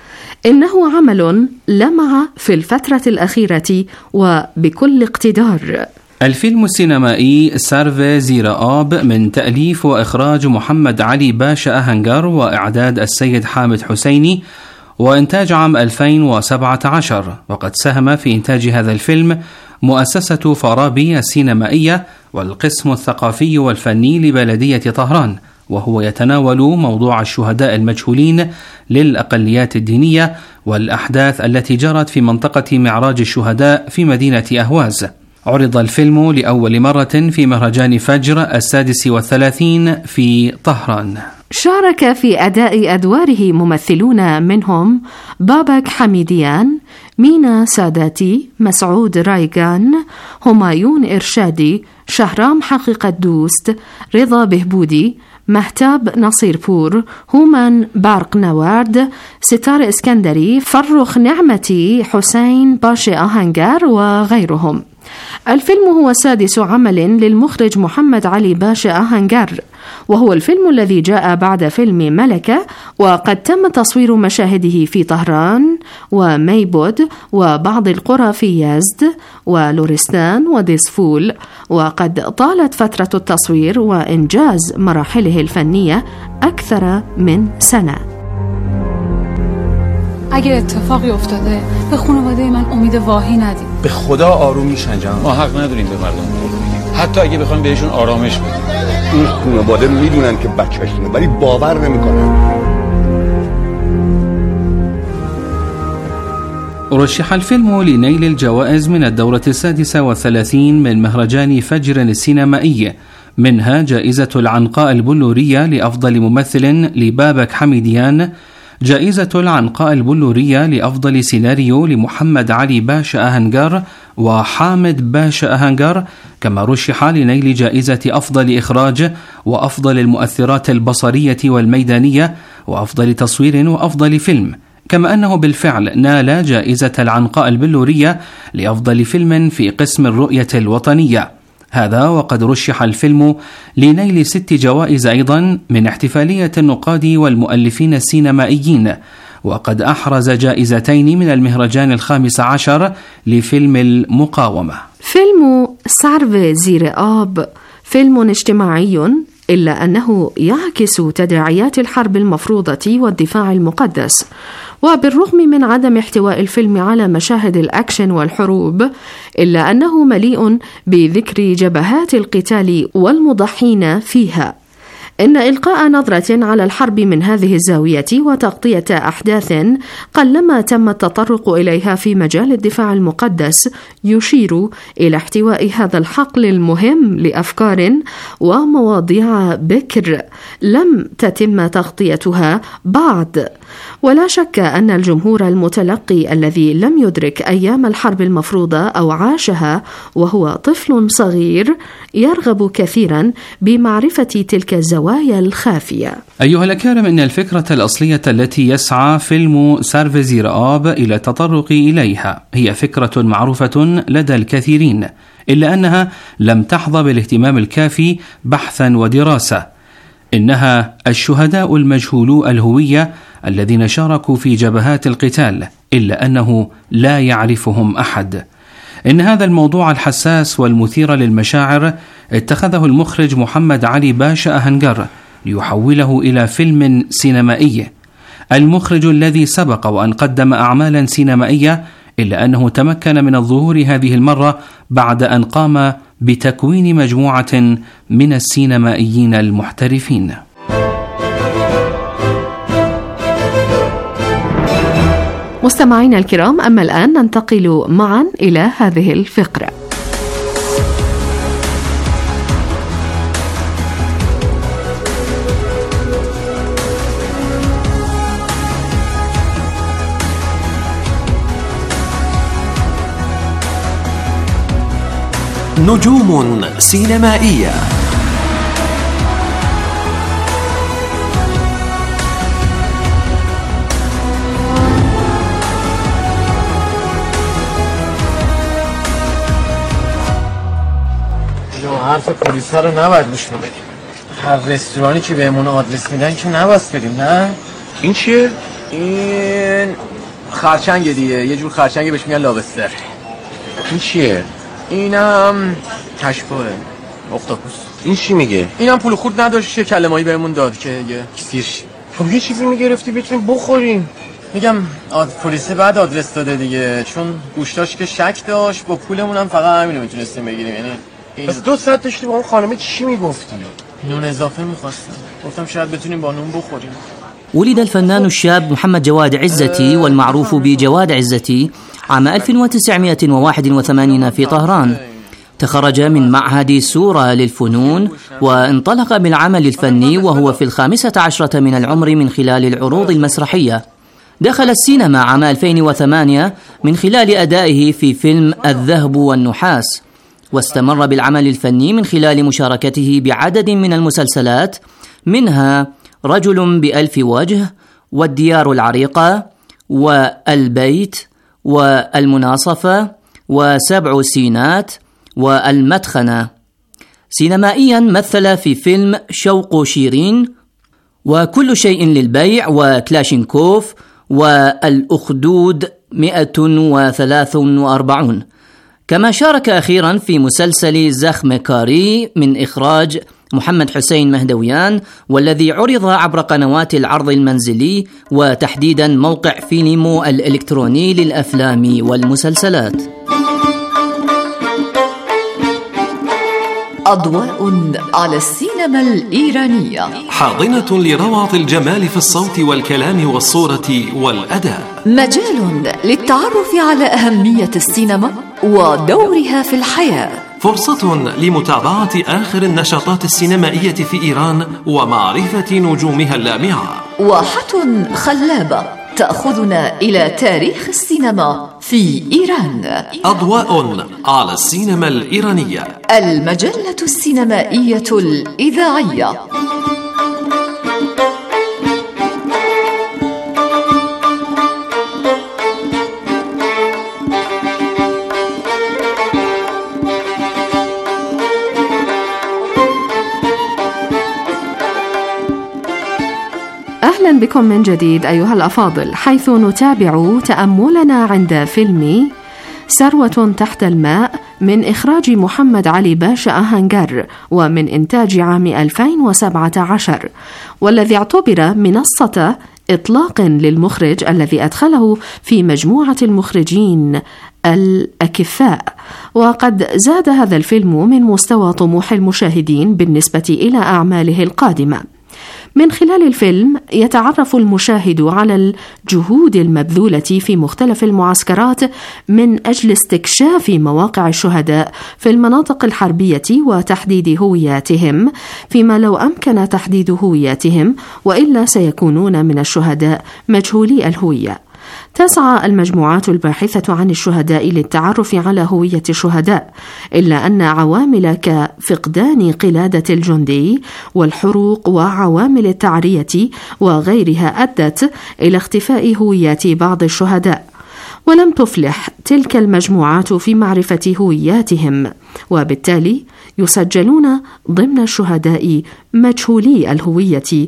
إنه عمل لمع في الفترة الأخيرة وبكل اقتدار. الفيلم السينمائي سارفي زير آب من تأليف وإخراج محمد علي باشا أهنجر وإعداد السيد حامد حسيني، وإنتاج عام ألفين وسبعة عشر. وقد ساهم في إنتاج هذا الفيلم مؤسسة فارابي السينمائية والقسم الثقافي والفني لبلدية طهران، وهو يتناول موضوع الشهداء المجهولين للأقليات الدينية والأحداث التي جرت في منطقة معراج الشهداء في مدينة أهواز. عرض الفيلم لأول مرة في مهرجان فجر السادس والثلاثين في طهران. شارك في أداء أدواره ممثلون منهم بابك حميديان، مينا ساداتي، مسعود رايغان، همايون إرشادي، شهرام حقيقة دوست، رضا بهبودي، مهتاب نصير بور، هومان بارق نوارد، ستار اسكندري، فرخ نعمتي، حسين باشا أهنجر وغيرهم. الفيلم هو سادس عمل للمخرج محمد علي باشا أهنجر، وهو الفيلم الذي جاء بعد فيلم ملكة، وقد تم تصوير مشاهده في طهران وميبود وبعض القرى في يزد ولورستان وديسفول، وقد طالت فترة التصوير وإنجاز مراحله الفنية أكثر من سنة. اگه اتفاقی افتاده به خانواده من امید واهی ندید. به خدا آروم میشن جان. ما حق نداریم به مردم بگیم. حتی اگه بخوایم بهشون آرامش بدیم. این خانواده میدونن که بچه‌شونه ولی باور نمیکنن. رشح الفيلم لنيل الجوائز من الدورة السادسة والثلاثين من مهرجان فجر السينمائي، منها جائزة العنقاء البلورية لأفضل ممثل لبابك حميديان، جائزة العنقاء البلورية لأفضل سيناريو لمحمد علي باشا أهنجر وحامد باشا أهنجر، كما رشح لنيل جائزة أفضل إخراج وأفضل المؤثرات البصرية والميدانية وأفضل تصوير وأفضل فيلم، كما أنه بالفعل نال جائزة العنقاء البلورية لأفضل فيلم في قسم الرؤية الوطنية. هذا وقد رشح الفيلم لنيل ست جوائز أيضا من احتفالية النقاد والمؤلفين السينمائيين، وقد أحرز جائزتين من المهرجان الخامس عشر لفيلم المقاومة. فيلم سارف زیر آب فيلم اجتماعي، إلا أنه يعكس تداعيات الحرب المفروضة والدفاع المقدس، وبالرغم من عدم احتواء الفيلم على مشاهد الأكشن والحروب، إلا أنه مليء بذكر جبهات القتال والمضحين فيها. إن إلقاء نظرة على الحرب من هذه الزاوية وتغطية أحداث قلما تم التطرق إليها في مجال الدفاع المقدس يشير إلى احتواء هذا الحقل المهم لأفكار ومواضيع بكر لم تتم تغطيتها بعد. ولا شك أن الجمهور المتلقي الذي لم يدرك أيام الحرب المفروضة أو عاشها وهو طفل صغير يرغب كثيرا بمعرفة تلك الزوايا الخافية. أيها الأكارم، إن الفكرة الأصلية التي يسعى فيلم سارف زیر آب إلى التطرق إليها هي فكرة معروفة لدى الكثيرين، إلا أنها لم تحظى بالاهتمام الكافي بحثا ودراسة. إنها الشهداء المجهولو الهوية الذين شاركوا في جبهات القتال، إلا أنه لا يعرفهم أحد. إن هذا الموضوع الحساس والمثير للمشاعر اتخذه المخرج محمد علي باشا أهنجر ليحوله إلى فيلم سينمائي. المخرج الذي سبق وأن قدم أعمالا سينمائية، إلا أنه تمكن من الظهور هذه المرة بعد أن قام بتكوين مجموعة من السينمائيين المحترفين. مستمعينا الكرام، أما الآن ننتقل معا إلى هذه الفقرة. نجوم سينمائية. حرف پلیس ها رو نباید گوش بدیم. هر رستورانی که بهمون آدرس میدن که نباید بریم. نه این چیه؟ این خرچنگه دیگه، یه جور خرچنگه بهش میگن لابستر. این چیه؟ اینم کشفاه اختاپوس. این چی میگه؟ اینم پول خورد نداشت، یه کلمه‌ای بهمون داد که یه سیرش. خب یه چیزی میگرفتی بتونیم بخوریم. میگم آد... پلیس بعد آدرس داده دیگه، چون گوشتاش که شک داشت، با پولمون هم فقط همینو میتونستیم بگیریم. یعنی بس دو ساعت داشتی با اون خانمه چی میگفتی؟ نون اضافه میخواستم، گفتم شاید بتونیم با نون بخوریم. ولد الفنان الشاب محمد جواد عزتي والمعروف بجواد عزتي عام ألف وتسعمائة وواحد وثمانين في طهران. تخرج من معهد سورة للفنون وانطلق بالعمل الفني وهو في الخامسة عشرة من العمر من خلال العروض المسرحية. دخل السينما عام ألفين وثمانية من خلال أدائه في فيلم الذهب والنحاس، واستمر بالعمل الفني من خلال مشاركته بعدد من المسلسلات، منها رجل بألف وجه والديار العريقة والبيت والمناصفة وسبع سينات والمدخنة. سينمائيا مثل في فيلم شوق شيرين وكل شيء للبيع وكلاشينكوف والأخدود مئة وثلاثة وأربعين. كما شارك أخيرا في مسلسل زخم كاري من إخراج محمد حسين مهدويان، والذي عرض عبر قنوات العرض المنزلي وتحديدا موقع فيلمو الإلكتروني للأفلام والمسلسلات. أضواء على السينما الإيرانية، حاضنة لروعة الجمال في الصوت والكلام والصورة والأداء، مجال للتعرف على أهمية السينما ودورها في الحياة، فرصة لمتابعة آخر النشاطات السينمائية في إيران ومعرفة نجومها اللامعة، واحة خلابة تأخذنا إلى تاريخ السينما في إيران. أضواء على السينما الإيرانية، المجلة السينمائية الإذاعية. أهلا بكم من جديد أيها الأفاضل، حيث نتابع تأملنا عند فيلم ثروة تحت الماء من إخراج محمد علي باشا أهنجر ومن إنتاج عام ألفين وسبعة عشر، والذي اعتبر منصة إطلاق للمخرج الذي أدخله في مجموعة المخرجين الأكفاء. وقد زاد هذا الفيلم من مستوى طموح المشاهدين بالنسبة إلى أعماله القادمة. من خلال الفيلم يتعرف المشاهد على الجهود المبذولة في مختلف المعسكرات من أجل استكشاف مواقع الشهداء في المناطق الحربية وتحديد هوياتهم، فيما لو أمكن تحديد هوياتهم وإلا سيكونون من الشهداء مجهولي الهوية. تسعى المجموعات الباحثة عن الشهداء للتعرف على هوية الشهداء، إلا أن عوامل كفقدان قلادة الجندي والحروق وعوامل التعرية وغيرها أدت إلى اختفاء هويات بعض الشهداء، ولم تفلح تلك المجموعات في معرفة هوياتهم، وبالتالي يسجلون ضمن الشهداء مجهولي الهوية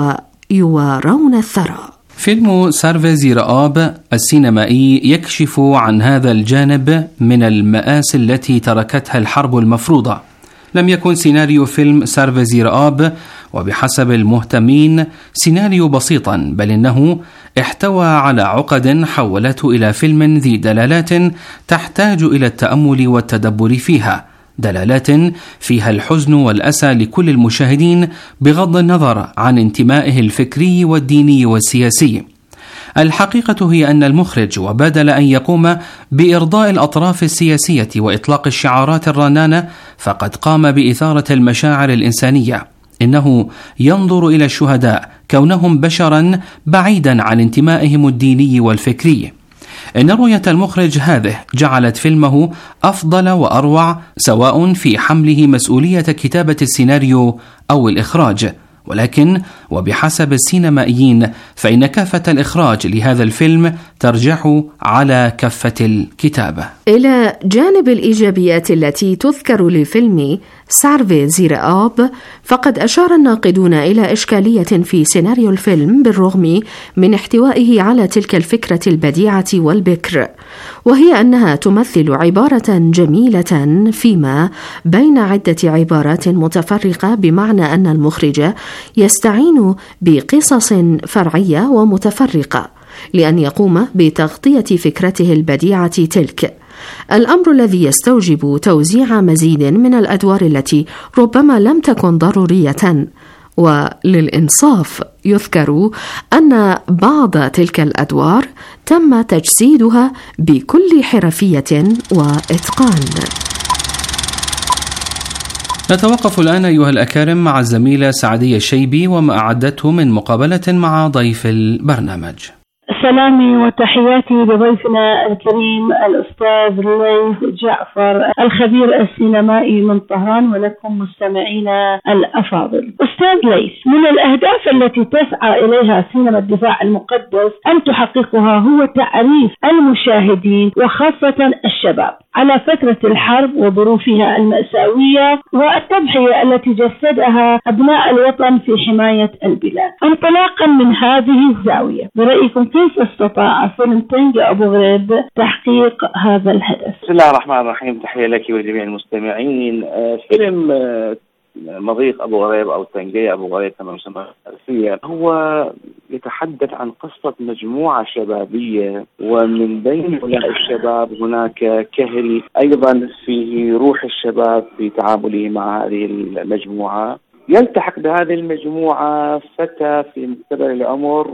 ويوارون الثرى. فيلم سارفي زيرآب السينمائي يكشف عن هذا الجانب من المآسي التي تركتها الحرب المفروضة. لم يكن سيناريو فيلم سارفي زيرآب وبحسب المهتمين سيناريو بسيطا، بل إنه احتوى على عقد حولته إلى فيلم ذي دلالات تحتاج إلى التأمل والتدبر فيها، دلالات فيها الحزن والأسى لكل المشاهدين بغض النظر عن انتمائه الفكري والديني والسياسي. الحقيقة هي أن المخرج وبدل أن يقوم بإرضاء الأطراف السياسية وإطلاق الشعارات الرنانة فقد قام بإثارة المشاعر الإنسانية. إنه ينظر إلى الشهداء كونهم بشرا بعيدا عن انتمائهم الديني والفكري. إن رؤية المخرج هذه جعلت فيلمه أفضل وأروع، سواء في حمله مسؤولية كتابة السيناريو أو الإخراج، ولكن وبحسب السينمائيين فإن كافة الإخراج لهذا الفيلم ترجح على كفة الكتابة. إلى جانب الإيجابيات التي تذكر لفيلم سارفي زيرآب، فقد أشار الناقدون إلى إشكالية في سيناريو الفيلم بالرغم من احتوائه على تلك الفكرة البديعة والبكر، وهي أنها تمثل عبارة جميلة فيما بين عدة عبارات متفرقة، بمعنى أن المخرج يستعين بقصص فرعية ومتفرقة لأن يقوم بتغطية فكرته البديعة تلك، الأمر الذي يستوجب توزيع مزيد من الأدوار التي ربما لم تكن ضرورية. وللإنصاف يذكر أن بعض تلك الأدوار تم تجسيدها بكل حرفية وإتقان. نتوقف الآن أيها الأكارم مع الزميلة سعدية الشيبي وما أعدته من مقابلة مع ضيف البرنامج. سلامي وتحياتي لضيفنا الكريم الأستاذ ليث جعفر الخبير السينمائي من طهران، ولكم مستمعينا الأفاضل. أستاذ ليث، من الأهداف التي تسعى إليها سينما الدفاع المقدس أن تحققها هو تعريف المشاهدين وخاصة الشباب على فترة الحرب وظروفها المأساوية والتضحية التي جسدها أبناء الوطن في حماية البلاد. انطلاقا من هذه الزاوية، برأيكم كيف استطاع فيلم طنجة أبو غريب تحقيق هذا الهدف؟ بسم الله الرحمن الرحيم، تحية لك ولجميع المستمعين. فيلم مضيق أبو غريب أو طنجة أبو غريب كما يسمى فارسيا هو يتحدث عن قصة مجموعة شبابية، ومن بين هؤلاء الشباب هناك كهل أيضا فيه روح الشباب في تعامله مع هذه المجموعة. يلتحق بهذه المجموعة فتى في مقتبل العمر،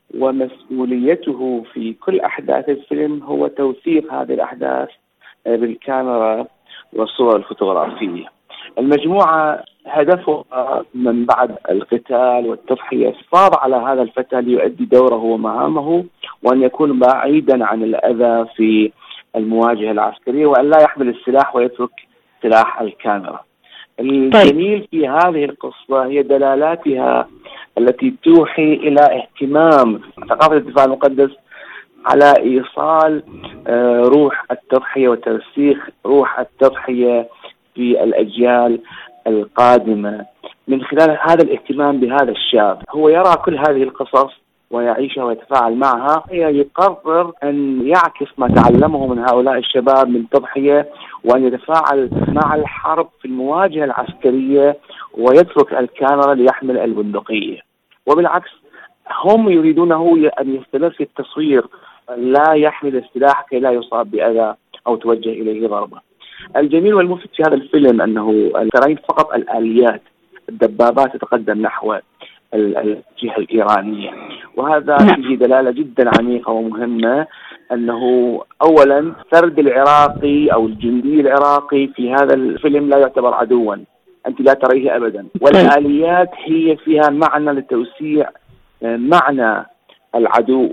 ومسؤوليته في كل أحداث الفيلم هو توثيق هذه الأحداث بالكاميرا والصور الفوتوغرافية. المجموعة هدفها من بعد القتال والتضحية الحفاظ على هذا الفتى ليؤدي دوره ومهامه، وأن يكون بعيدا عن الأذى في المواجهة العسكرية، وأن لا يحمل السلاح ويترك سلاح الكاميرا. الجميل في هذه القصة هي دلالاتها التي توحي إلى اهتمام ثقافة الدفاع المقدس على إيصال روح التضحية وترسيخ روح التضحية في الأجيال القادمة من خلال هذا الاهتمام بهذا الشاب. هو يرى كل هذه القصص ويعيشها ويتفاعل معها، يقرر أن يعكس ما تعلمه من هؤلاء الشباب من تضحية، وأن يتفاعل مع الحرب في المواجهة العسكرية ويترك الكاميرا ليحمل البندقية. وبالعكس هم يريدونه أن يستمر في التصوير، لا يحمل السلاح كي لا يصاب بأذى أو توجه إليه ضربة. الجميل والملفت في هذا الفيلم أنه ترين فقط الآليات، الدبابات تتقدم نحو الجهة الإيرانية، وهذا فيه دلالة جدا عميقة ومهمة، أنه أولا فرد العراقي أو الجندي العراقي في هذا الفيلم لا يعتبر عدوا، أنت لا تريه أبدا، والآليات هي فيها معنى لتوسيع معنى العدو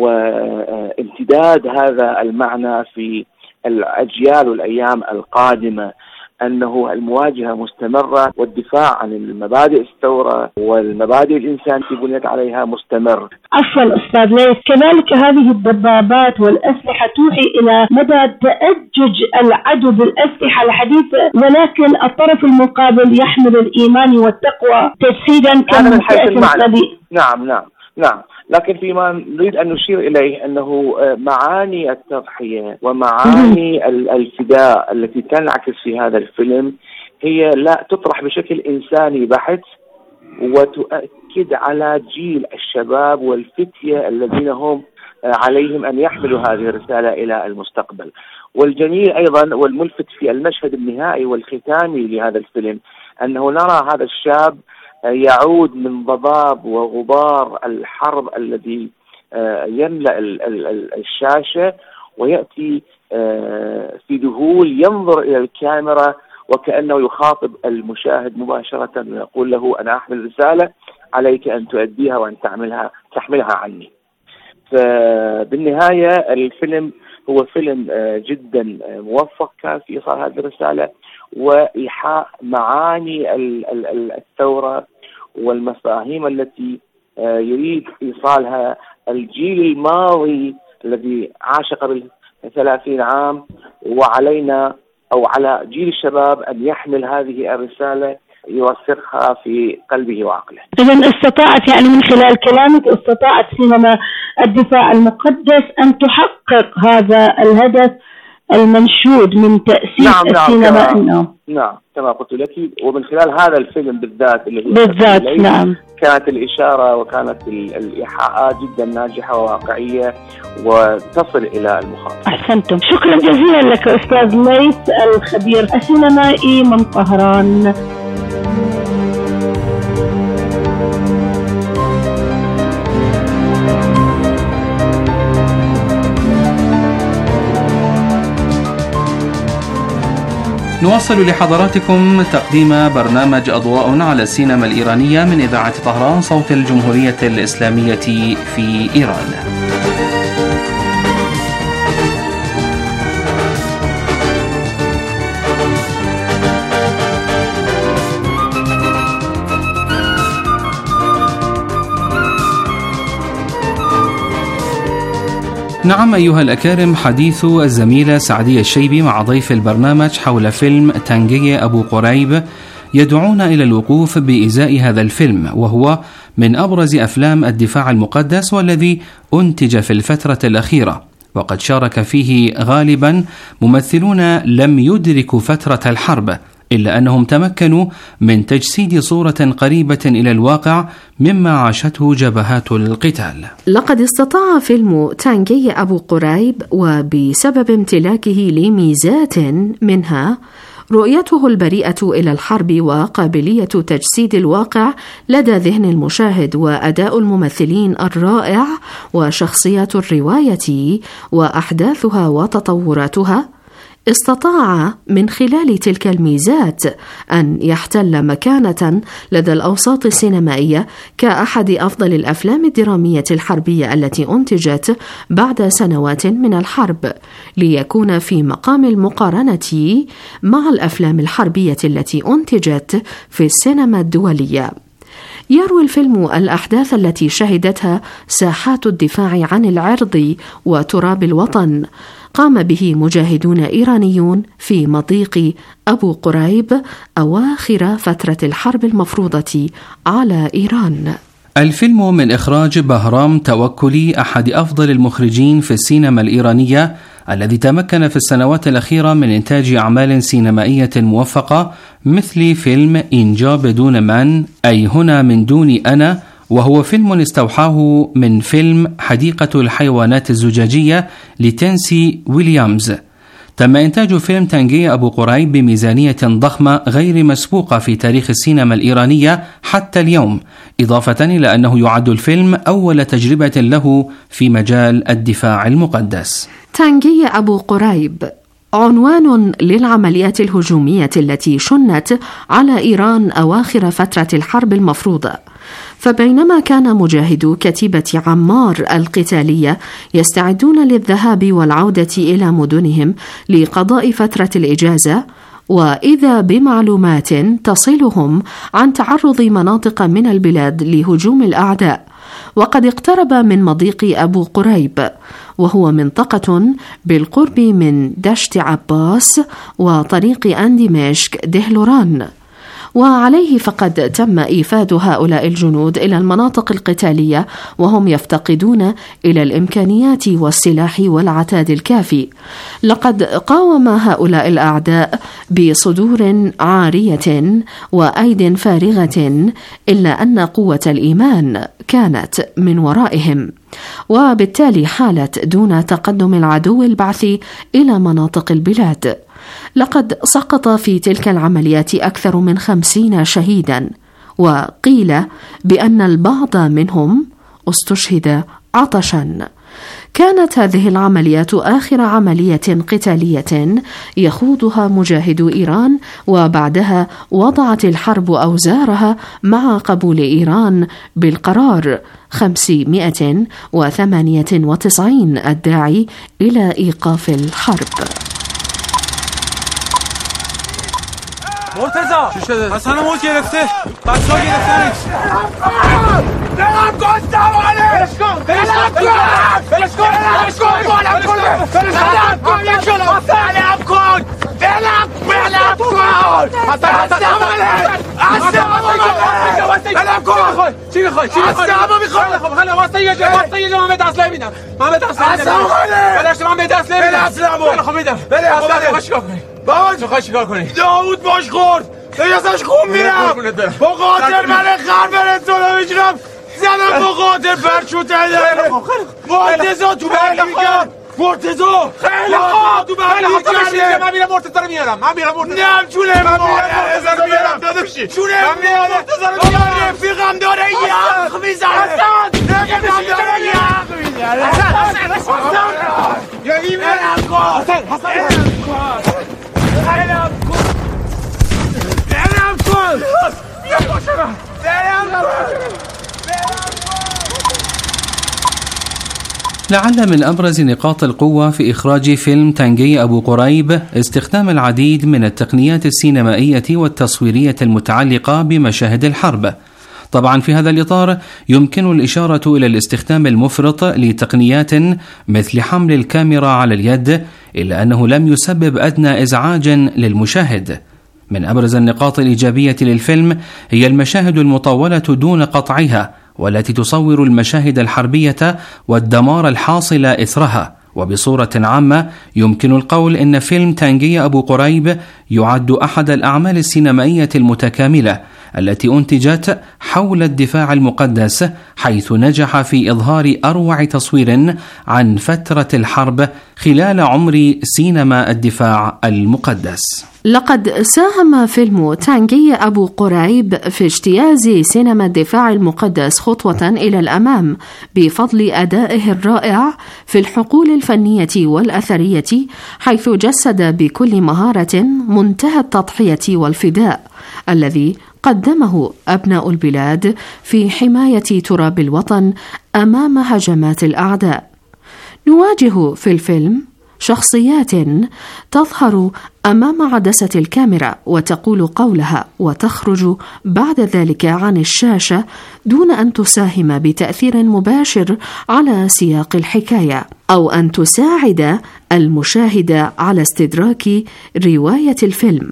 وامتداد هذا المعنى في الأجيال والأيام القادمة، أنه المواجهة مستمرة والدفاع عن المبادئ الثورة والمبادئ الإنسان في بنيت عليها مستمر. عفوا أستاذ ليث، كذلك هذه الدبابات والأسلحة توحي إلى مدى تأجج العدو بالأسلحة الحديثة، ولكن الطرف المقابل يحمل الإيمان والتقوى تجسيدا كما نعم نعم نعم لكن فيما نريد أن نشير إليه أنه معاني التضحية ومعاني الفداء التي تنعكس في هذا الفيلم هي لا تطرح بشكل إنساني بحت، وتؤكد على جيل الشباب والفتية الذين هم عليهم أن يحملوا هذه الرسالة إلى المستقبل. والجميل أيضا والملفت في المشهد النهائي والختامي لهذا الفيلم أنه نرى هذا الشاب يعود من ضباب وغبار الحرب الذي يملأ الشاشة، ويأتي في ذهول ينظر إلى الكاميرا وكأنه يخاطب المشاهد مباشرة ويقول له أنا أحمل رسالة عليك أن تؤديها وأن تعملها تحملها عني. فبالنهاية الفيلم هو فيلم جدا موفق كان في إيصال هذه الرسالة وإيحاء معاني الثورة والمفاهيم التي يريد إيصالها الجيل الماضي الذي عاش قبل ثلاثين عام، وعلينا أو على جيل الشباب أن يحمل هذه الرسالة يوثقها في قلبه وعقله. إذن استطاعت يعني من خلال كلامك استطاعت سينما الدفاع المقدس أن تحقق هذا الهدف المنشود من تأسيس نعم السينما. نعم نعم, نعم كما قلت لك، ومن خلال هذا الفيلم بالذات اللي بالذات نعم كانت الإشارة وكانت الإيحاءات جدا ناجحة وواقعية وتصل إلى المخاطب. أحسنتم، شكرا جزيلا لك أستاذ ليث الخبير السينمائي من طهران. نواصل لحضراتكم تقديم برنامج أضواء على السينما الإيرانية من إذاعة طهران صوت الجمهورية الإسلامية في إيران. نعم أيها الأكارم، حديث الزميلة سعدية الشيبي مع ضيف البرنامج حول فيلم تانجية أبو قريب يدعونا إلى الوقوف بإزاء هذا الفيلم، وهو من أبرز أفلام الدفاع المقدس والذي أنتج في الفترة الأخيرة، وقد شارك فيه غالبا ممثلون لم يدركوا فترة الحرب، إلا أنهم تمكنوا من تجسيد صورة قريبة إلى الواقع مما عاشته جبهات القتال. لقد استطاع فيلم تانجية أبو قريب وبسبب امتلاكه لميزات منها رؤيته البريئة إلى الحرب وقابلية تجسيد الواقع لدى ذهن المشاهد وأداء الممثلين الرائع وشخصيات الرواية وأحداثها وتطوراتها، استطاع من خلال تلك الميزات أن يحتل مكانة لدى الأوساط السينمائية كأحد أفضل الأفلام الدرامية الحربية التي أنتجت بعد سنوات من الحرب، ليكون في مقام المقارنة مع الأفلام الحربية التي أنتجت في السينما الدولية. يروي الفيلم الأحداث التي شهدتها ساحات الدفاع عن العرض وتراب الوطن قام به مجاهدون إيرانيون في مضيق أبو قريب أواخر فترة الحرب المفروضة على إيران. الفيلم من إخراج بهرام توكلي، أحد أفضل المخرجين في السينما الإيرانية، الذي تمكن في السنوات الأخيرة من إنتاج أعمال سينمائية موفقة مثل فيلم إنجا بدون من، أي هنا من دوني أنا، وهو فيلم استوحاه من فيلم حديقة الحيوانات الزجاجية لتنسي ويليامز. تم إنتاج فيلم تانجية أبو قريب بميزانية ضخمة غير مسبوقة في تاريخ السينما الإيرانية حتى اليوم، إضافة إلى أنه يعد الفيلم أول تجربة له في مجال الدفاع المقدس. تانجية أبو قريب عنوان للعمليات الهجومية التي شنت على إيران أواخر فترة الحرب المفروضة. فبينما كان مجاهدو كتيبة عمار القتالية يستعدون للذهاب والعودة إلى مدنهم لقضاء فترة الإجازة، وإذا بمعلومات تصلهم عن تعرض مناطق من البلاد لهجوم الأعداء، وقد اقترب من مضيق أبو قريب، وهو منطقة بالقرب من دشت عباس وطريق أندمشق دهلوران، وعليه فقد تم إيفاد هؤلاء الجنود إلى المناطق القتالية وهم يفتقدون إلى الإمكانيات والسلاح والعتاد الكافي. لقد قاوم هؤلاء الأعداء بصدور عارية وأيد فارغة، إلا أن قوة الإيمان كانت من ورائهم، وبالتالي حالت دون تقدم العدو البعث إلى مناطق البلاد. لقد سقط في تلك العمليات أكثر من خمسين شهيدا، وقيل بأن البعض منهم استشهد عطشا. كانت هذه العمليات آخر عملية قتالية يخوضها مجاهدو إيران، وبعدها وضعت الحرب أوزارها مع قبول إيران بالقرار خمسمائة وثمانية وتسعين الداعي إلى إيقاف الحرب. مرتضی چی شده؟ حسن موج گرفته. بچه‌ها گرفتنش. بلم کن سوانه. بلش کن. بلش کن. بلش کن. بلش کن. بلم کن. بلش کن. بلم کن. بلم کن. بلم بلم کن. حسن حسن سوانه. حسن بلم کن. چی می‌خوای؟ چی می‌خوای؟ حسن می‌خوام. خب خیلی واسه یه جا واسه یه جا من به دست نمیدم. من به دست نمیدم. بلش من به دست نمیدم. بلش خب میدم. بلش چیکار کنی؟ بابا چه چیکار کنی؟ داوود باش خورد. دیگه ازش خون میرم. با قاتل من خر برسونم میگیرم. زنم با قاتل فرشوته ده. مرتضی تو برمیگم. مرتضی خیلی خوب تو برمیگم. من میرم مرتضی رو میارم. من میرم مرتضی. نه چونه من میرم مرتضی رو میارم. داداشی. چونه من میرم مرتضی رو میارم. رفیقم داره یخ میزنه. رفیقم داره یخ میزنه. حسن حسن یا این برم کن. حسن حسن برم کن. برم کن. بیا باشم. برم کن. لعل من أبرز نقاط القوة في إخراج فيلم تانجية أبو قريب استخدام العديد من التقنيات السينمائية والتصويرية المتعلقة بمشاهد الحرب. طبعا في هذا الإطار يمكن الإشارة إلى الاستخدام المفرط لتقنيات مثل حمل الكاميرا على اليد، إلا أنه لم يسبب أدنى إزعاج للمشاهد. من أبرز النقاط الإيجابية للفيلم هي المشاهد المطولة دون قطعها، والتي تصور المشاهد الحربية والدمار الحاصل إثرها. وبصورة عامة يمكن القول إن فيلم تانجية أبو قريب يعد أحد الأعمال السينمائية المتكاملة التي أنتجت حول الدفاع المقدس، حيث نجح في إظهار أروع تصوير عن فترة الحرب خلال عمر سينما الدفاع المقدس. لقد ساهم فيلم تانجية أبو قريب في اجتياز سينما الدفاع المقدس خطوة إلى الأمام بفضل أدائه الرائع في الحقول الفنية والأثرية، حيث جسد بكل مهارة منتهى التضحية والفداء الذي قدمه أبناء البلاد في حماية تراب الوطن أمام هجمات الأعداء. نواجه في الفيلم شخصيات تظهر أمام عدسة الكاميرا وتقول قولها وتخرج بعد ذلك عن الشاشة دون أن تساهم بتأثير مباشر على سياق الحكاية أو أن تساعد المشاهد على استدراك رواية الفيلم.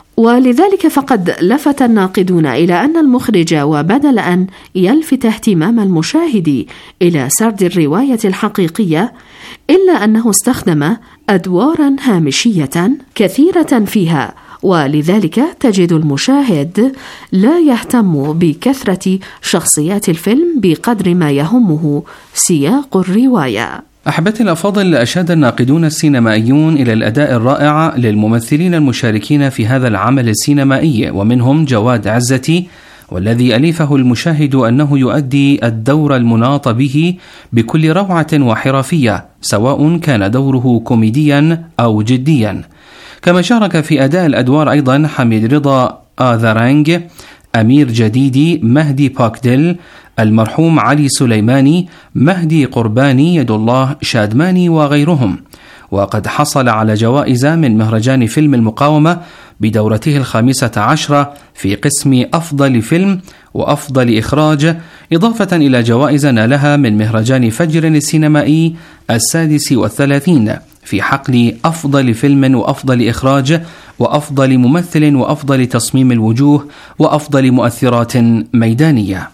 ولذلك فقد لفت الناقدون إلى أن المخرج وبدل أن يلفت اهتمام المشاهد إلى سرد الرواية الحقيقية، إلا أنه استخدم أدوارا هامشية كثيرة فيها، ولذلك تجد المشاهد لا يهتم بكثرة شخصيات الفيلم بقدر ما يهمه سياق الرواية. أحبتي الأفاضل، أشاد الناقدون السينمائيون إلى الأداء الرائع للممثلين المشاركين في هذا العمل السينمائي، ومنهم جواد عزتي، والذي أليفه المشاهد أنه يؤدي الدور المناط به بكل روعة وحرفية، سواء كان دوره كوميديا أو جديا. كما شارك في أداء الأدوار أيضا حميد رضا آذرانج، أمير جديدي، مهدي باكدل، المرحوم علي سليماني، مهدي قرباني، يد الله شادماني وغيرهم. وقد حصل على جوائز من مهرجان فيلم المقاومة بدورته الخامسة عشرة في قسم أفضل فيلم وأفضل إخراج، إضافة إلى جوائز نالها من مهرجان فجر السينمائي السادس والثلاثين في حقل أفضل فيلم وأفضل إخراج وأفضل ممثل وأفضل تصميم الوجوه وأفضل مؤثرات ميدانية.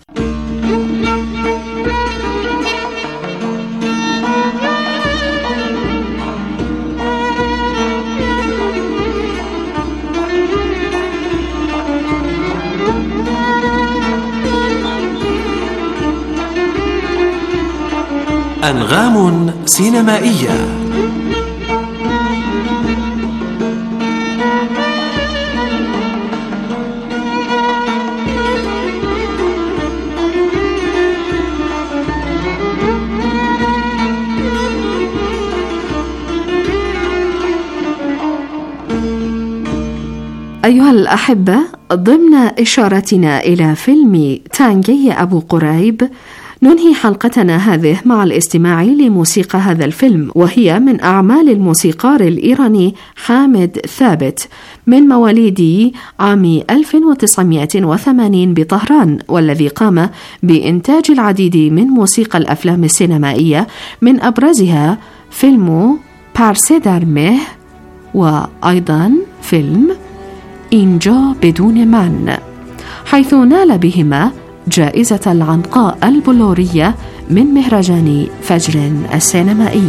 أنغام سينمائية. أيها الأحبة، ضمن إشارتنا إلى فيلم تانجية أبو قريب ننهي حلقتنا هذه مع الاستماع لموسيقى هذا الفيلم، وهي من أعمال الموسيقار الإيراني حامد ثابت من مواليد عام ألف وتسعمائة وثمانين بطهران، والذي قام بإنتاج العديد من موسيقى الأفلام السينمائية، من أبرزها فيلم بارسيدار مه، وأيضا فيلم إنجا بدون من، حيث نال بهما جائزة العنقاء البلورية من مهرجان فجر السينمائي.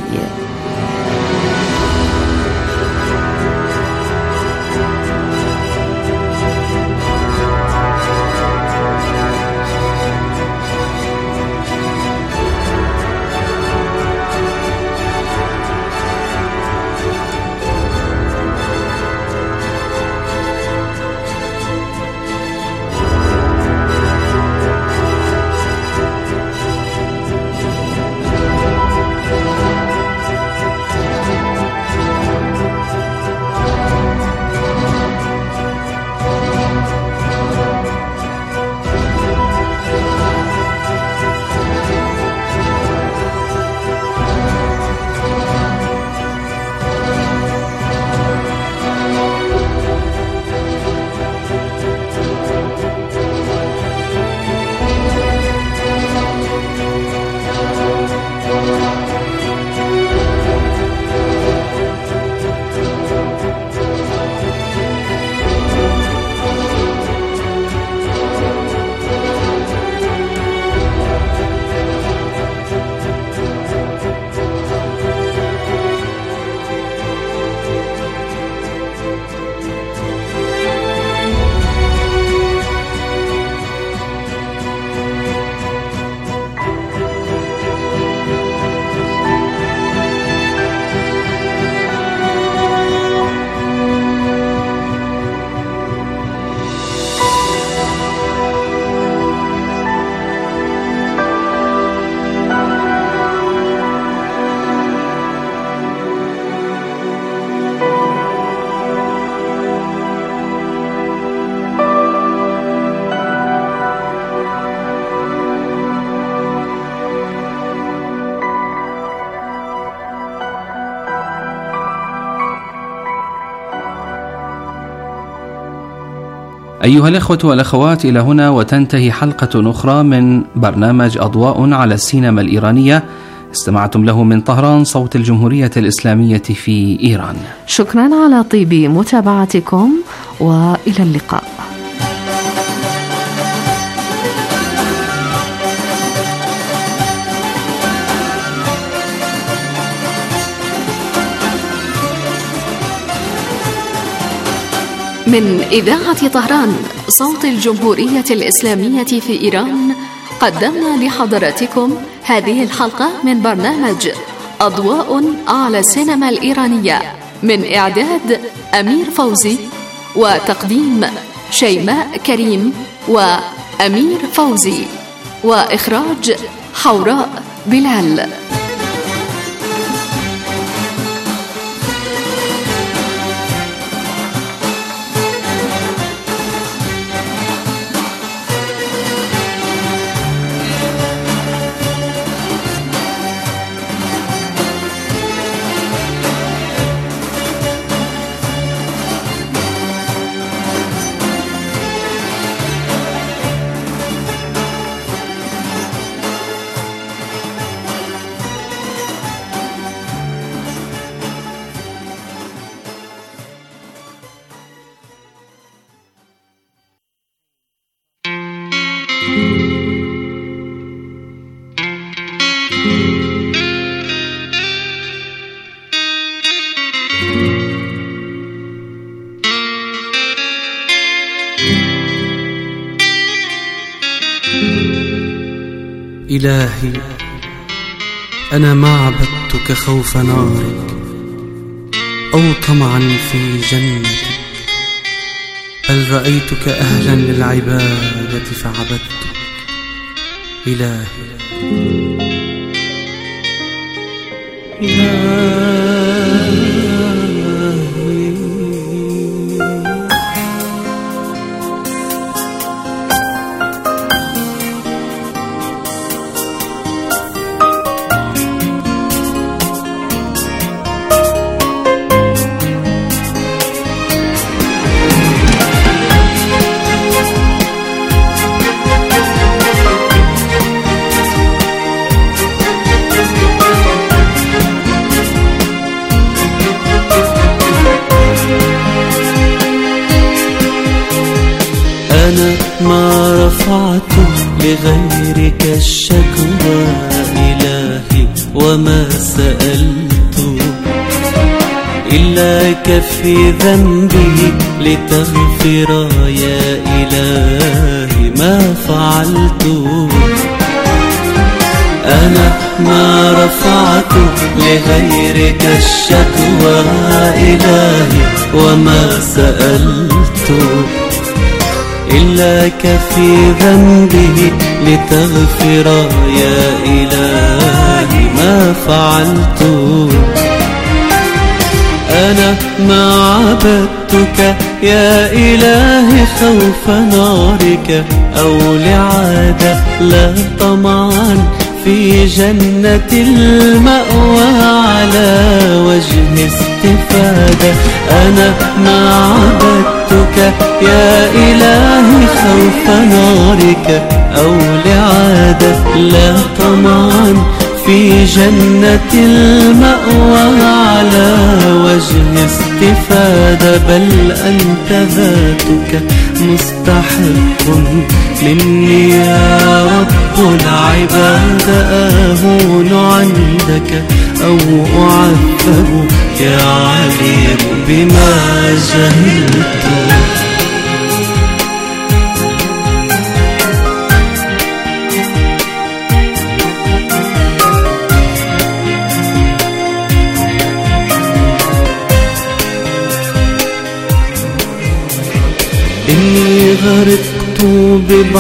أيها الإخوة والأخوات، إلى هنا وتنتهي حلقة أخرى من برنامج أضواء على السينما الإيرانية، استمعتم له من طهران، صوت الجمهورية الإسلامية في إيران. شكرا على طيب متابعتكم وإلى اللقاء. من إذاعة طهران صوت الجمهورية الإسلامية في إيران، قدمنا لحضراتكم هذه الحلقة من برنامج أضواء على السينما الإيرانية، من إعداد أمير فوزي وتقديم شيماء كريم وأمير فوزي، وإخراج حوراء بلال. إلهي، أنا ما عبدتك خوف نارك أو طمعا في جنتك، بل رأيتك أهلا للعبادة فعبدتك. إلهي إلهي ما رفعت لغيرك الشكوى إلهي، وما سألت إلاك في ذنبي لتغفر يا إلهي، ما فعلت. أنا ما رفعت لغيرك الشكوى إلهي، وما سألت إلاك في ذنبه لتغفر يا إلهي، ما فعلت. أنا ما عبدتك يا إلهي خوف نارك أو لعادة، لا طمعا في جنة المأوى على وجه استفادة. أنا ما عبدتك يا إلهي خوف نارك أو لعادة، لا طمعا في جنة المأوى على وجه استفادة، بل أنت ذاتك مستحق مني يا رب العباد. أهون عندك أو أعذب يا عليم بما جهلت. إني غرقت ببحر